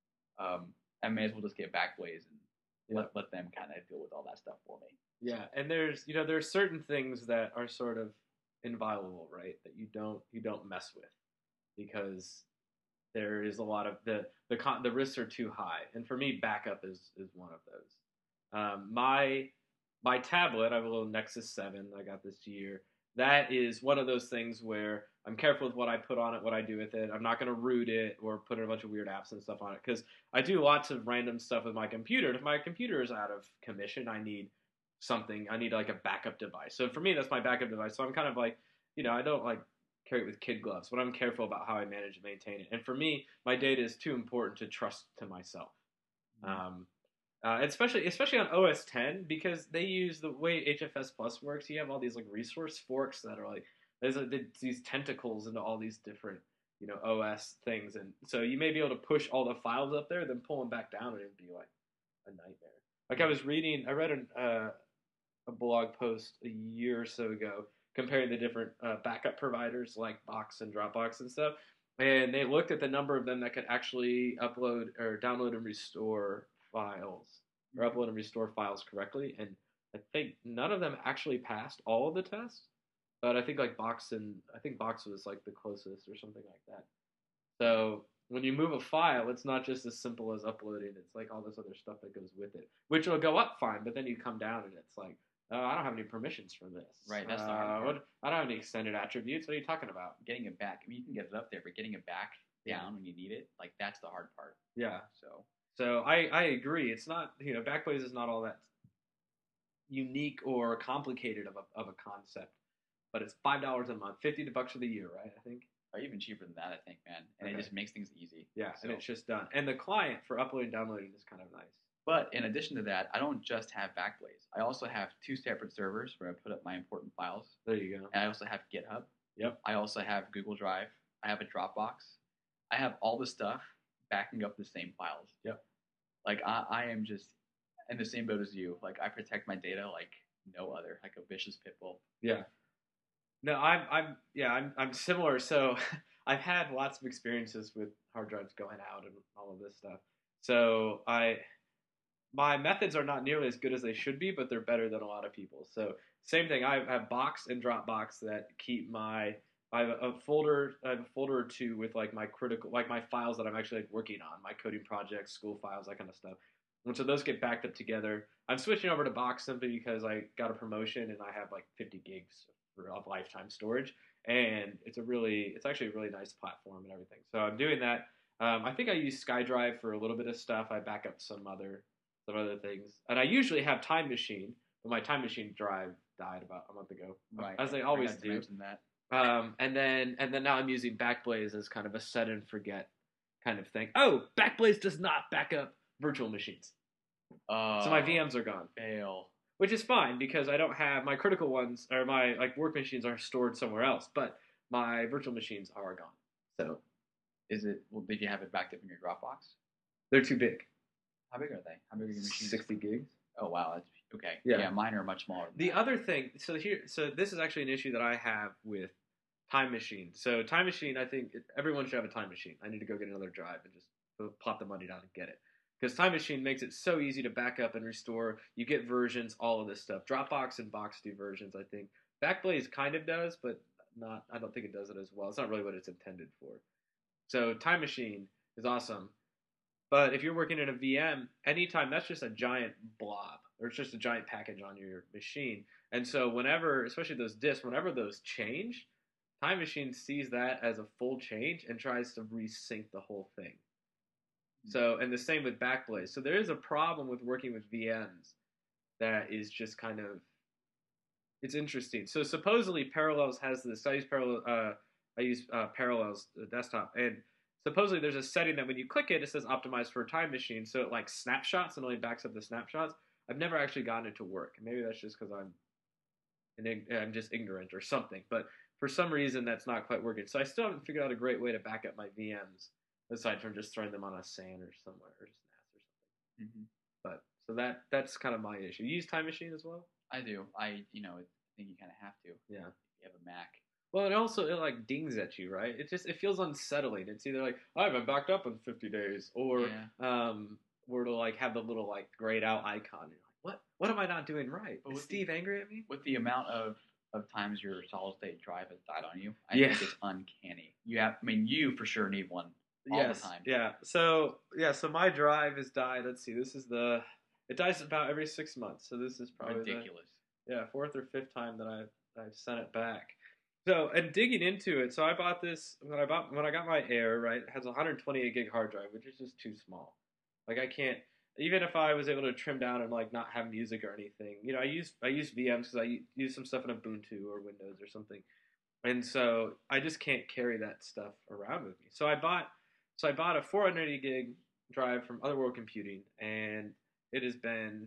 I may as well just get Backblaze and let them kind of deal with all that stuff for me. Yeah, and there's certain things that are sort of inviolable, right? That you don't mess with, because there is a lot of the risks are too high, and for me, backup is one of those. My tablet, I have a little Nexus 7 I got this year. that is one of those things where I'm careful with what I put on it, what I do with it. I'm not going to root it or put a bunch of weird apps and stuff on it because I do lots of random stuff with my computer. And if my computer is out of commission, I need something. I need like a backup device. So for me, that's my backup device. So I'm kind of like, I don't like carry it with kid gloves, but I'm careful about how I manage and maintain it. And for me, my data is too important to trust to myself. Um, especially on OS 10 because they use the way HFS Plus works. You have all these like resource forks that are like there's these tentacles into all these different OS things, and so you may be able to push all the files up there, then pull them back down, and it'd be like a nightmare. Like I read a blog post a year or so ago comparing the different backup providers like Box and Dropbox and stuff, and they looked at the number of them that could actually upload or download and restore files or upload and restore files correctly, and I think none of them actually passed all of the tests, but I think Box was like the closest or something like that. So when you move a file, it's not just as simple as uploading. It's like all this other stuff that goes with it, which will go up fine, but then you come down and it's like, oh, I don't have any permissions from this. Right, that's the hard part. I don't have any extended attributes. What are you talking about? Getting it back. I mean, you can get it up there, but getting it back down when you need it, like that's the hard part. Yeah. So I agree. It's not Backblaze is not all that unique or complicated of a concept, but it's $5 a month, $50 for the year, right? I think. Or even cheaper than that, I think, man. And it just makes things easy. Yeah, and it's just done. And the client for uploading and downloading is kind of nice. But in addition to that, I don't just have Backblaze. I also have 2 separate servers where I put up my important files. There you go. And I also have GitHub. Yep. I also have Google Drive. I have a Dropbox. I have all the stuff backing up the same files. Yep. Like I am just in the same boat as you. Like I protect my data like no other, like a vicious pit bull. Yeah. No, I'm similar. So I've had lots of experiences with hard drives going out and all of this stuff. So my methods are not nearly as good as they should be, but they're better than a lot of people. So same thing. I have Box and Dropbox that keep I have a folder or two with like my my files that I'm actually like working on, my coding projects, school files, that kind of stuff. And so those get backed up together. I'm switching over to Box simply because I got a promotion and I have like 50 gigs of lifetime storage, and it's actually a really nice platform and everything. So I'm doing that. I think I use SkyDrive for a little bit of stuff. I back up some other things, and I usually have Time Machine, but my Time Machine drive died about a month ago, right? As they always do. And then now I'm using Backblaze as kind of a set and forget kind of thing. Oh, Backblaze does not back up virtual machines, so my VMs are gone. Fail. Which is fine because I don't have my critical ones or my like work machines are stored somewhere else, but my virtual machines are gone. So, did you have it backed up in your Dropbox? They're too big. How big are they? How big are your machines? 60 gigs. Oh wow, that's okay. Yeah, mine are much smaller. The other thing, so this is actually an issue that I have with Time Machine. So Time Machine, I think everyone should have a Time Machine. I need to go get another drive and just plop the money down and get it. Because Time Machine makes it so easy to back up and restore. You get versions, all of this stuff. Dropbox and Box do versions, I think. Backblaze kind of does, but not. I don't think it does it as well. It's not really what it's intended for. So Time Machine is awesome. But if you're working in a VM, anytime that's just a giant blob, or it's just a giant package on your machine. And so whenever, especially those disks, whenever those change, Time Machine sees that as a full change and tries to resync the whole thing. So, and the same with Backblaze. So there is a problem with working with VMs that is just kind of, it's interesting. So supposedly Parallels has this. I use Parallels desktop, and supposedly there's a setting that when you click it, it says optimized for a Time Machine. So it like snapshots and only backs up the snapshots. I've never actually gotten it to work. Maybe that's just because I'm just ignorant or something. But for some reason, that's not quite working. So I still haven't figured out a great way to back up my VMs. Aside from just throwing them on a SAN or somewhere, or just NAS or something. Mm-hmm. But so that's kind of my issue. You use Time Machine as well? I do. I think you kind of have to. Yeah. If you have a Mac. Well, it like dings at you, right? It feels unsettling. It's either like I haven't backed up in 50 days, or or to like have the little like grayed out icon. And you're like, what am I not doing right? Is Steve angry at me? With the amount of times your solid state drive has died on you, I think it's uncanny. You for sure need one. All the time. Yeah. So my drive has died. Let's see. It dies about every 6 months. So this is probably ridiculous. Fourth or fifth time that I've I've sent it back. So and digging into it, so I bought this when I got my Air. Right, it has a 128 gig hard drive, which is just too small. Like I can't even if I was able to trim down and like not have music or anything. I use VMs because I use some stuff in Ubuntu or Windows or something, and so I just can't carry that stuff around with me. So I bought a 480 gig drive from Otherworld Computing, and it has been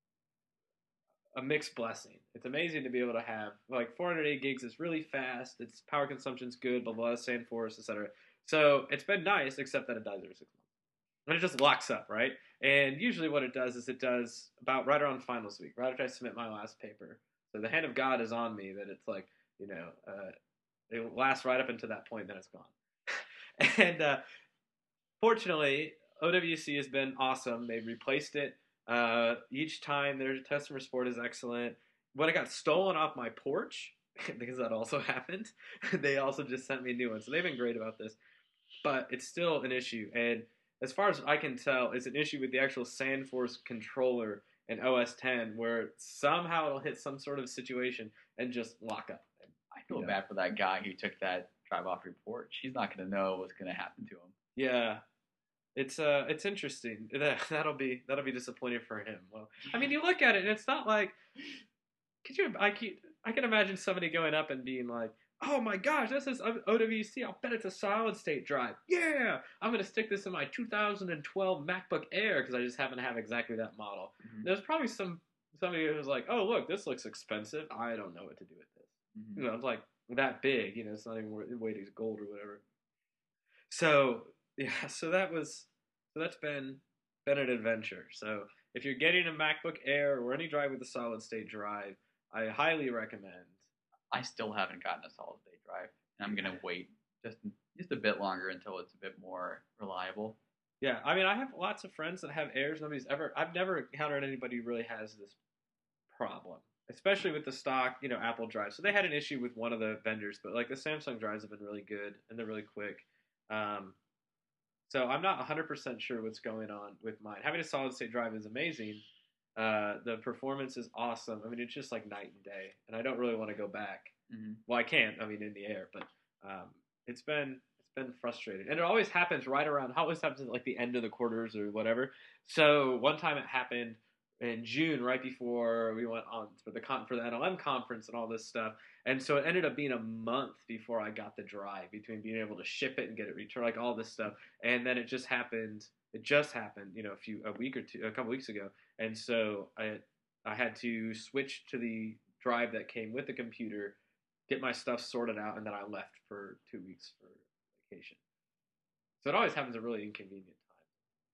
a mixed blessing. It's amazing to be able to have like 408 gigs is really fast. Its power consumption's good, blah blah, SandForce, etc. So it's been nice, except that it dies every 6 months, and it just locks up, right? And usually, what it does is it does about right around finals week, right after I submit my last paper. So the hand of God is on me that it's like it lasts right up until that point, then it's gone. And fortunately, OWC has been awesome. They've replaced it each time. Their customer support is excellent. When it got stolen off my porch, because that also happened, they also just sent me a new one. So they've been great about this. But it's still an issue. And as far as I can tell, it's an issue with the actual SandForce controller in OS 10 where somehow it'll hit some sort of situation and just lock up. I feel bad for that guy who took that drive off your porch. He's not going to know what's going to happen to him. Yeah, it's interesting. That'll be disappointing for him. Well, I mean, you look at it, and it's not like I can imagine somebody going up and being like, "Oh my gosh, this is OWC. I'll bet it's a solid state drive. Yeah, I'm gonna stick this in my 2012 MacBook Air because I just happen to have exactly that model." Mm-hmm. There's probably somebody who's like, "Oh look, this looks expensive. I don't know what to do with this." Mm-hmm. It's like that big. It's not even weight of gold or whatever. So yeah, so that's been an adventure. So if you're getting a MacBook Air or any drive with a solid state drive, I highly recommend. I still haven't gotten a solid state drive, and I'm gonna wait just a bit longer until it's a bit more reliable. Yeah, I mean, I have lots of friends that have Airs. I've never encountered anybody who really has this problem, especially with the stock, Apple drive. So they had an issue with one of the vendors, but like the Samsung drives have been really good and they're really quick. So I'm not 100% sure what's going on with mine. Having a solid state drive is amazing. The performance is awesome. I mean, it's just like night and day, and I don't really want to go back. Mm-hmm. Well, I can't. I mean, in the Air, but it's been frustrating, and it always happens always happens at like the end of the quarters or whatever. So one time it happened in June, right before we went on for the NLM conference and all this stuff. And so it ended up being a month before I got the drive, between being able to ship it and get it returned, like all this stuff. And then it just happened, a couple weeks ago. And so I had to switch to the drive that came with the computer, get my stuff sorted out, and then I left for 2 weeks for vacation. So it always happens at really inconvenient times.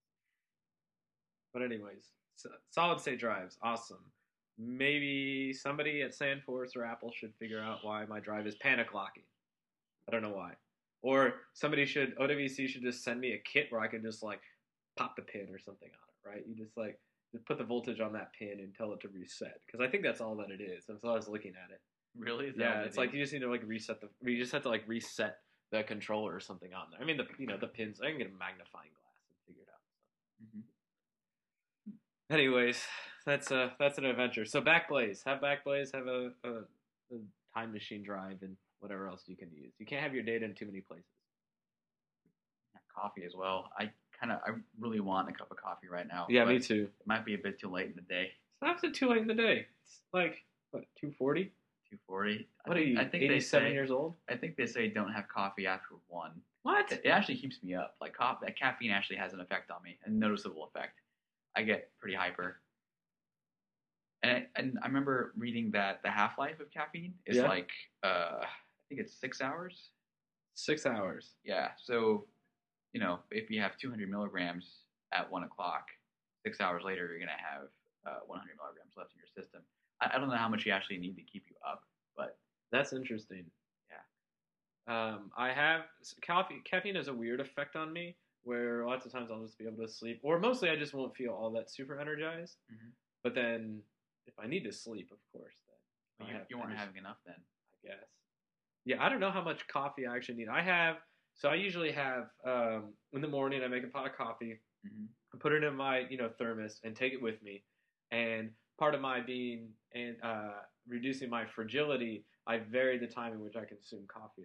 But anyways, solid state drives, awesome. Maybe somebody at SandForce or Apple should figure out why my drive is panic locking. I don't know why. Or OWC should just send me a kit where I can just like pop the pin or something on it, right? You just put the voltage on that pin and tell it to reset. Because I think that's all that it is. That's all I was looking at it. Really? Yeah, it's like you just need to you just have to like reset the controller or something on there. I mean, the pins, I can get a magnifying glass and figure it out. So. Mm-hmm. Anyways, that's an adventure. So Backblaze, have a time machine drive and whatever else you can use. You can't have your data in too many places. Coffee as well. I really want a cup of coffee right now. Yeah, me too. It might be a bit too late in the day. It's not too late in the day. It's like what, 2:40? 2:40. What are you? I think 87 years old. I think they say don't have coffee after 1. What? It actually keeps me up. Like caffeine actually has an effect on me, a noticeable effect. I get pretty hyper. And I remember reading that the half-life of caffeine is I think it's 6 hours. 6 hours. Yeah. So, if you have 200 milligrams at 1 o'clock, 6 hours later, you're going to have 100 milligrams left in your system. I don't know how much you actually need to keep you up, but that's interesting. Yeah. I have caffeine has a weird effect on me, where lots of times I'll just be able to sleep, or mostly I just won't feel all that super energized. Mm-hmm. But then, if I need to sleep, of course, then you weren't having enough then, I guess. Yeah, I don't know how much coffee I actually need. I usually have in the morning I make a pot of coffee, mm-hmm. I put it in my thermos and take it with me. And part of my being and reducing my fragility, I vary the time in which I consume coffee.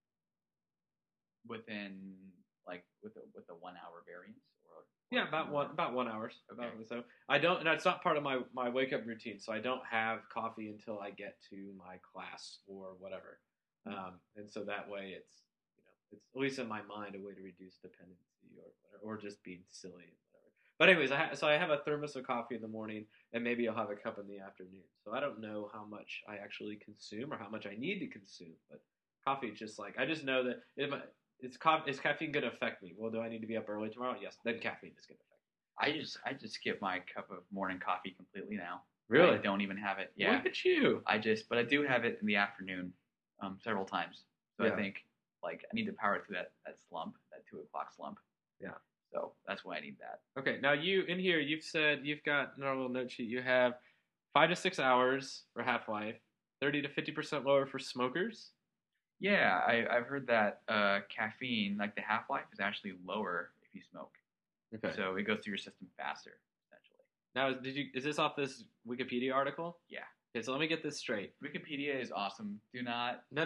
Within like with a 1 hour variance or Yeah, about 1 hour. Okay. So I don't. That's not part of my wake up routine. So I don't have coffee until I get to my class or whatever. And so that way it's at least in my mind a way to reduce dependency or just being silly and whatever. But anyways, so I have a thermos of coffee in the morning and maybe I'll have a cup in the afternoon. So I don't know how much I actually consume or how much I need to consume, but coffee just like I just know that is caffeine going to affect me? Well, do I need to be up early tomorrow? Yes, then caffeine is going to affect me. I just skip my cup of morning coffee completely now. Really? I don't even have it. Yeah. Look at you. But I do have it in the afternoon, several times. So Yeah. I think like I need to power through that slump, that 2 o'clock slump. Yeah. So that's why I need that. Okay. Now you've said you've got in our little note sheet you have 5 to 6 hours for half life, 30 to 50% lower for smokers. Yeah, I've heard that caffeine, like the half life, is actually lower if you smoke. Okay. So it goes through your system faster, essentially. Now, is this off this Wikipedia article? Yeah. Okay, so let me get this straight. Wikipedia is awesome. Do not. No.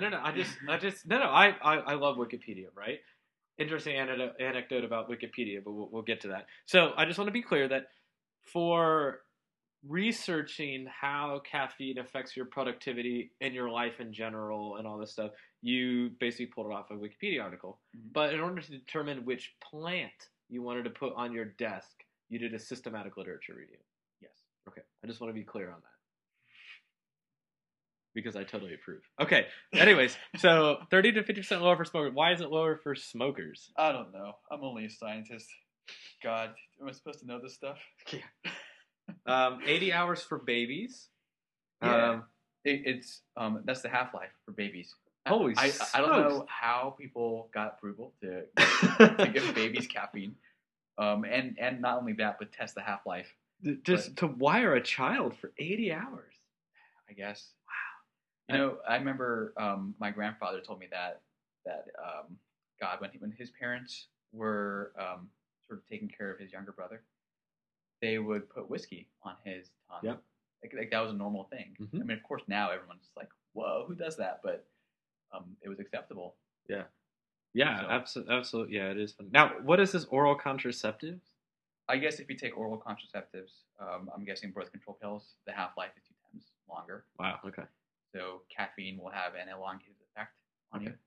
I love Wikipedia, right? Interesting anecdote about Wikipedia, but we'll get to that. So I just want to be clear that for researching how caffeine affects your productivity in your life in general and all this stuff, you basically pulled it off a Wikipedia article. Mhm. But in order to determine which plant you wanted to put on your desk, you did a systematic literature review. Yes. Okay, I just want to be clear on that. Because I totally approve. Okay, anyways, so 30 to 50% lower for smokers. Why is it lower for smokers? I don't know. I'm only a scientist. God, am I supposed to know this stuff? Yeah. 80 hours for babies. Yeah. It's that's the half life for babies. Holy I don't smokes. know how people got approval to give babies caffeine. And not only that, but test the half life. Just to wire a child for 80 hours. I guess. Wow. I remember my grandfather told me that God, when his parents were sort of taking care of his younger brother, they would put whiskey on his tongue. Yep. Like that was a normal thing. Mm-hmm. I mean, of course, now everyone's like, "Whoa, who does that?" But it was acceptable. Yeah. Yeah, So, absolutely. Yeah, it is fun. Now, what is this oral contraceptive? I guess if you take oral contraceptives, I'm guessing birth control pills, the half life is 2 times longer. Wow. Okay. So caffeine will have an elongated effect on you.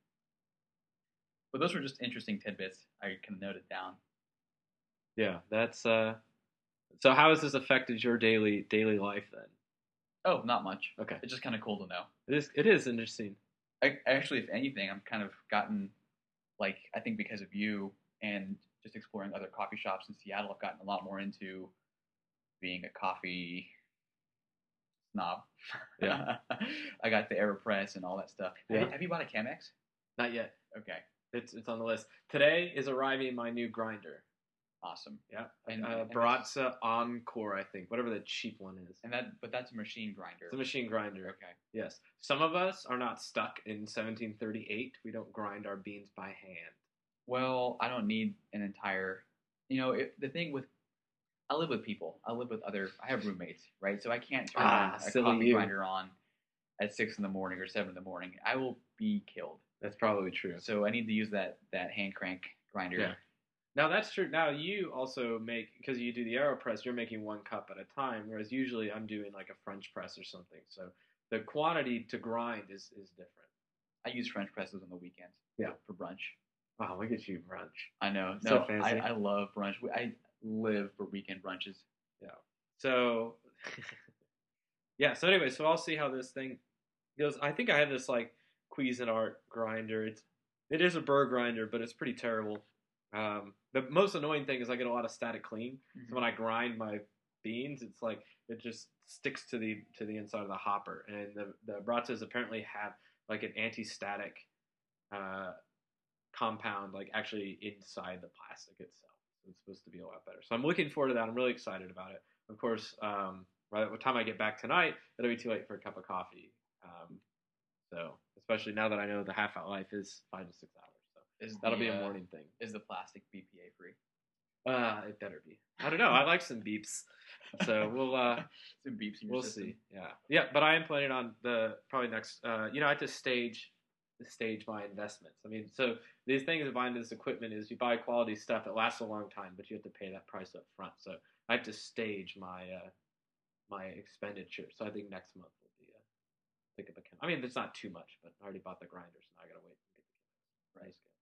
But those were just interesting tidbits. I kind of noted down. Yeah, that's so how has this affected your daily life then? Oh, not much. Okay. It's just kind of cool to know. It is interesting. Actually, if anything, I'm kind of gotten, like, I think because of you and just exploring other coffee shops in Seattle, I've gotten a lot more into being a coffee snob. Yeah. I got the AeroPress and all that stuff. Yeah. Have you bought a Chemex? Not yet. Okay. It's on the list. Today is arriving my new grinder. Awesome. Yeah. And Baratza Encore, I think, whatever the cheap one is. But that's a machine grinder. It's a machine grinder. Okay. Yes. Some of us are not stuck in 1738. We don't grind our beans by hand. Well, I don't need an entire. The thing with, I live with people. I have roommates, right? So I can't turn a coffee grinder on at 6 in the morning or 7 in the morning. I will be killed. That's probably true. So I need to use that hand crank grinder. Yeah. Now that's true. Now you also make, because you do the AeroPress, you're making 1 cup at a time, whereas usually I'm doing like a French press or something. So the quantity to grind is different. I use French presses on the weekends. Yeah. For brunch. Wow, look at you, brunch. I know. So No, fancy. I love brunch. I live for weekend brunches. Yeah. So, yeah. So anyway, so I'll see how this thing goes. I think I have this like Cuisinart grinder. It is a burr grinder, but it's pretty terrible. The most annoying thing is I get a lot of static clean. Mm-hmm. So when I grind my beans, it's like it just sticks to the inside of the hopper. And the Baratzas apparently have like an anti-static compound like actually inside the plastic itself. So it's supposed to be a lot better. So I'm looking forward to that. I'm really excited about it. Of course, by the time I get back tonight, it'll be too late for a cup of coffee. So especially now that I know the half life is 5 to 6 hours. So that'll be a morning thing. Is the plastic BPA free? It better be. I don't know. I like some beeps, so we'll Some beeps in your we'll system. see. Yeah. But I am planning on the probably next. I have to stage my investments. I mean, so these things of buying this equipment is you buy quality stuff that lasts a long time, but you have to pay that price up front. So I have to stage my expenditure. So I think next month will be pick up a camera. I mean, it's not too much, but I already bought the grinder, so now I gotta wait and get the cameras. Right.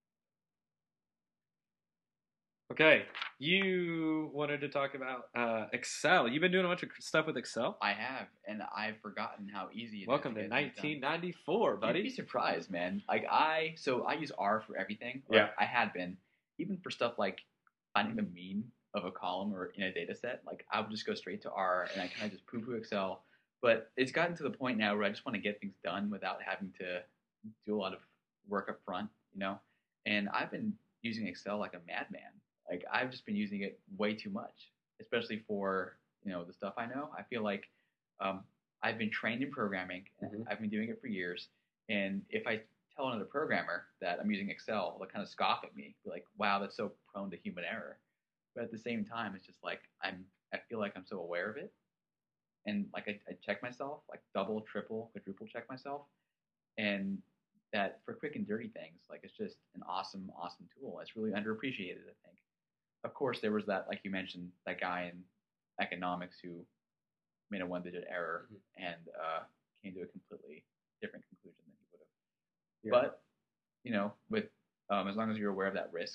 Okay, you wanted to talk about Excel. You've been doing a bunch of stuff with Excel. I have, and I've forgotten how easy it Welcome is to to get things done. 1994, You'd buddy. be surprised, man. Like I use R for everything. Or Yeah. I had been, even for stuff like finding the mean of a column or in a data set. Like I would just go straight to R, and I kind of just poo-poo Excel. But it's gotten to the point now where I just want to get things done without having to do a lot of work up front, you know. And I've been using Excel like a madman. Like I've just been using it way too much, especially for the stuff I know. I feel like um, I've been trained in programming, and Mhm. I've been doing it for years. And if I tell another programmer that I'm using Excel, they'll kind of scoff at me, be like, "Wow, that's so prone to human error." But at the same time, it's just like I feel like I'm so aware of it, and like I check myself, like double, triple, quadruple check myself, and that for quick and dirty things, like it's just an awesome, awesome tool. It's really underappreciated, I think. Of course, there was that, like you mentioned, that guy in economics who made a one-digit error and came to a completely different conclusion than he would have. Yeah. But with as long as you're aware of that risk,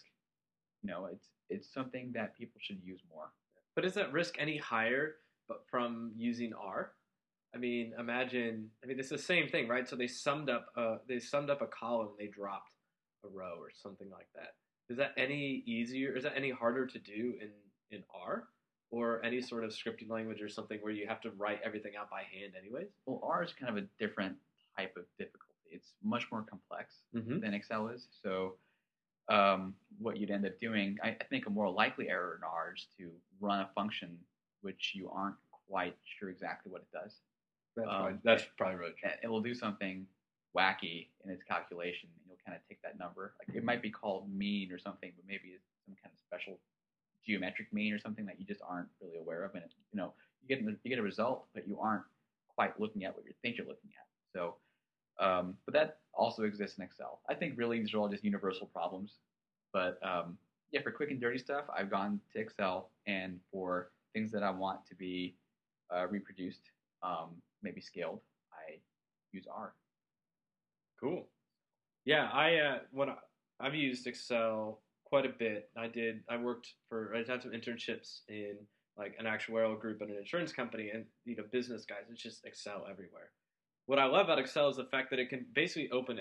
it's something that people should use more. But is that risk any higher but from using R? I mean, imagine. I mean, it's the same thing, right? So they summed up a column, they dropped a row or something like that. Is that any easier? Is that any harder to do in R or any sort of scripting language or something where you have to write everything out by hand, anyways? Well, R is kind of a different type of difficulty. It's much more complex Mm-hmm. than Excel is. So what you'd end up doing, I think a more likely error in R is to run a function which you aren't quite sure exactly what it does. That's probably really true. And it will do something wacky in its calculation, and you'll kind of take that number. Like it might be called mean or something, but maybe it's some kind of special geometric mean or something that you just aren't really aware of. And you get a result, but you aren't quite looking at what you think you're looking at. So, but that also exists in Excel. I think really these are all just universal problems. But yeah, for quick and dirty stuff, I've gone to Excel, and for things that I want to be reproduced, maybe scaled, I use R. Cool. Yeah, I've used Excel quite a bit. I had some internships in like an actuarial group at an insurance company, and business guys. It's just Excel everywhere. What I love about Excel is the fact that it can basically open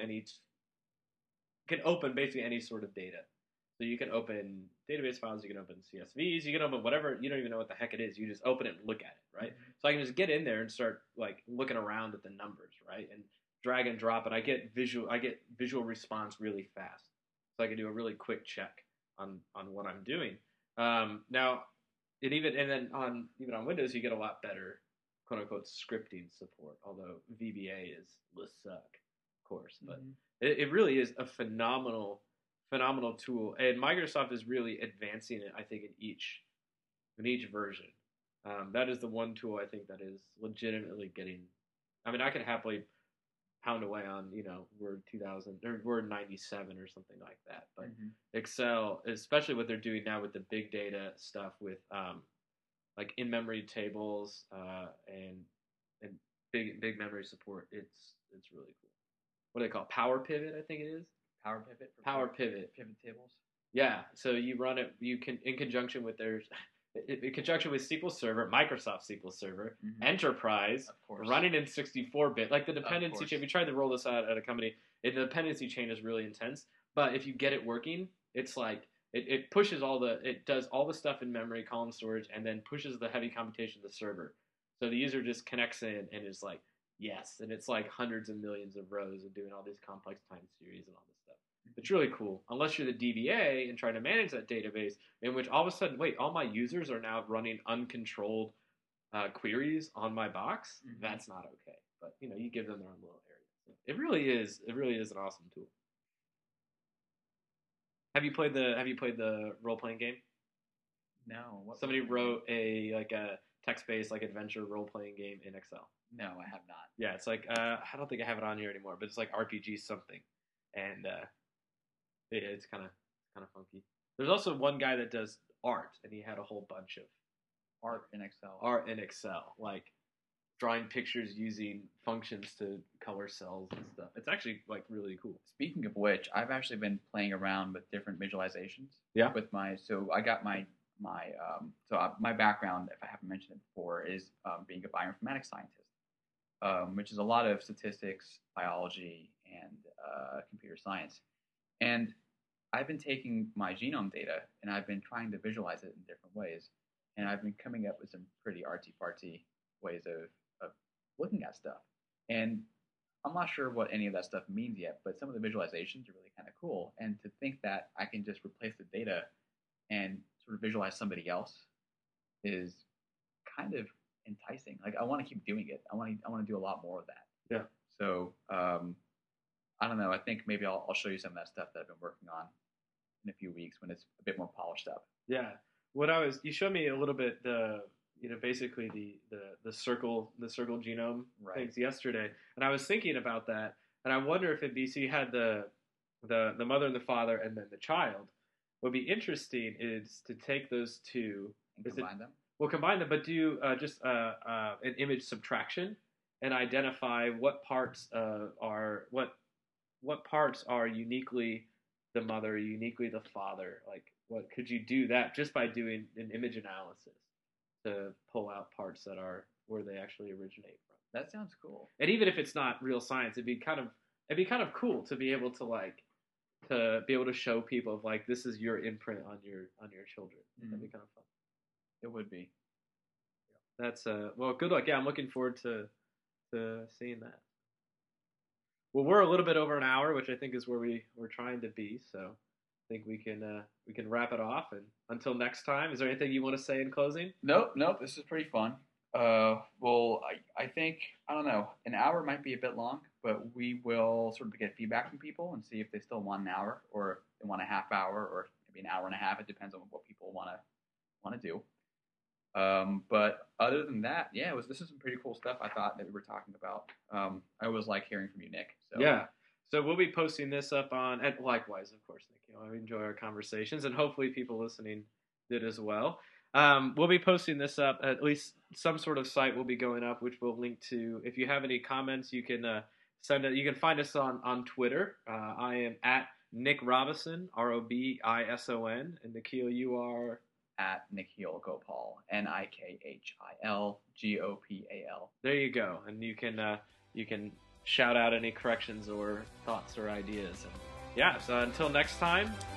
basically any sort of data. So you can open database files, you can open CSVs, you can open whatever. You don't even know what the heck it is. You just open it and look at it, right? Mm-hmm. So I can just get in there and start like looking around at the numbers, right? And drag and drop, and I get visual response really fast. So I can do a really quick check on what I'm doing. Now, even on Windows, you get a lot better quote unquote scripting support. Although VBA is the suck, of course, but it really is a phenomenal tool, and Microsoft is really advancing it. I think in each version, that is the one tool I think that is legitimately getting. I mean, I could happily pound away on Word 2000 or Word 97 or something like that, but Excel, especially what they're doing now with the big data stuff with like in-memory tables and big memory support, it's really cool. What do they call it? Power Pivot, I think it is. Power Pivot. Pivot tables. Yeah, so you run it. You can in conjunction with SQL Server, Microsoft SQL Server, Enterprise, of course, running in 64-bit. Like the dependency chain. We tried to roll this out at a company. The dependency chain is really intense, but if you get it working, it's like it pushes it does all the stuff in memory, column storage, and then pushes the heavy computation to the server. So the user just connects in and is like, yes, and it's like hundreds of millions of rows and doing all these complex time series and all this stuff. It's really cool. Unless you're the DBA and trying to manage that database, in which all of a sudden, wait, all my users are now running uncontrolled queries on my box. That's not okay. But you give them their own little area. So it really is an awesome tool. Have you played the role playing game? No. Somebody wrote a text-based adventure role-playing game in Excel. No, I have not. Yeah, it's I don't think I have it on here anymore, but it's like RPG something, and it's kind of funky. There's also one guy that does art, and he had a whole bunch of art in Excel. Art in Excel, like drawing pictures using functions to color cells and stuff. It's actually really cool. Speaking of which, I've actually been playing around with different visualizations. Yeah. With so I got my background, if I haven't mentioned it before, is being a bioinformatics scientist, which is a lot of statistics, biology, and computer science. And I've been taking my genome data and I've been trying to visualize it in different ways. And I've been coming up with some pretty artsy-fartsy ways of looking at stuff. And I'm not sure what any of that stuff means yet, but some of the visualizations are really kind of cool. And to think that I can just replace the data and sort of visualize somebody else is kind of enticing. Like, I want to keep doing it. I want to do a lot more of that. Yeah. So I don't know. I think maybe I'll show you some of that stuff that I've been working on in a few weeks when it's a bit more polished up. Yeah. You showed me a little bit basically the circle genome things yesterday, and I was thinking about that, and I wonder if it'd be, so you had the mother and the father and then the child. What would be interesting is to take those two and combine them. We'll combine them, but do just an image subtraction and identify what parts are uniquely the mother, uniquely the father. Like, what could you do that just by doing an image analysis to pull out parts that are where they actually originate from? That sounds cool. And even if it's not real science, it'd be kind of cool to be able to show people this is your imprint on your children. Mm-hmm. That'd be kind of fun. It would be. That's well, good luck. Yeah, I'm looking forward to seeing that. Well, we're a little bit over an hour, which I think is where we're trying to be. So I think we can wrap it off. And until next time, is there anything you want to say in closing? Nope. This is pretty fun. Well, I think, I don't know, an hour might be a bit long, but we will sort of get feedback from people and see if they still want an hour, or if they want a half hour, or maybe an hour and a half. It depends on what people want to do. But other than that, yeah, this is some pretty cool stuff I thought that we were talking about. I always like hearing from you, Nick. So. Yeah. So we'll be posting this up and likewise, of course, Nick. I enjoy our conversations, and hopefully people listening did as well. We'll be posting this up, at least some sort of site will be going up, which we'll link to. If you have any comments, you can send it. You can find us on Twitter. I am at Nick Robison, Robison, and Nikhil, you are at Nikhil Gopal, Nikhil Gopal. There you go, and you can shout out any corrections or thoughts or ideas. And yeah, so until next time,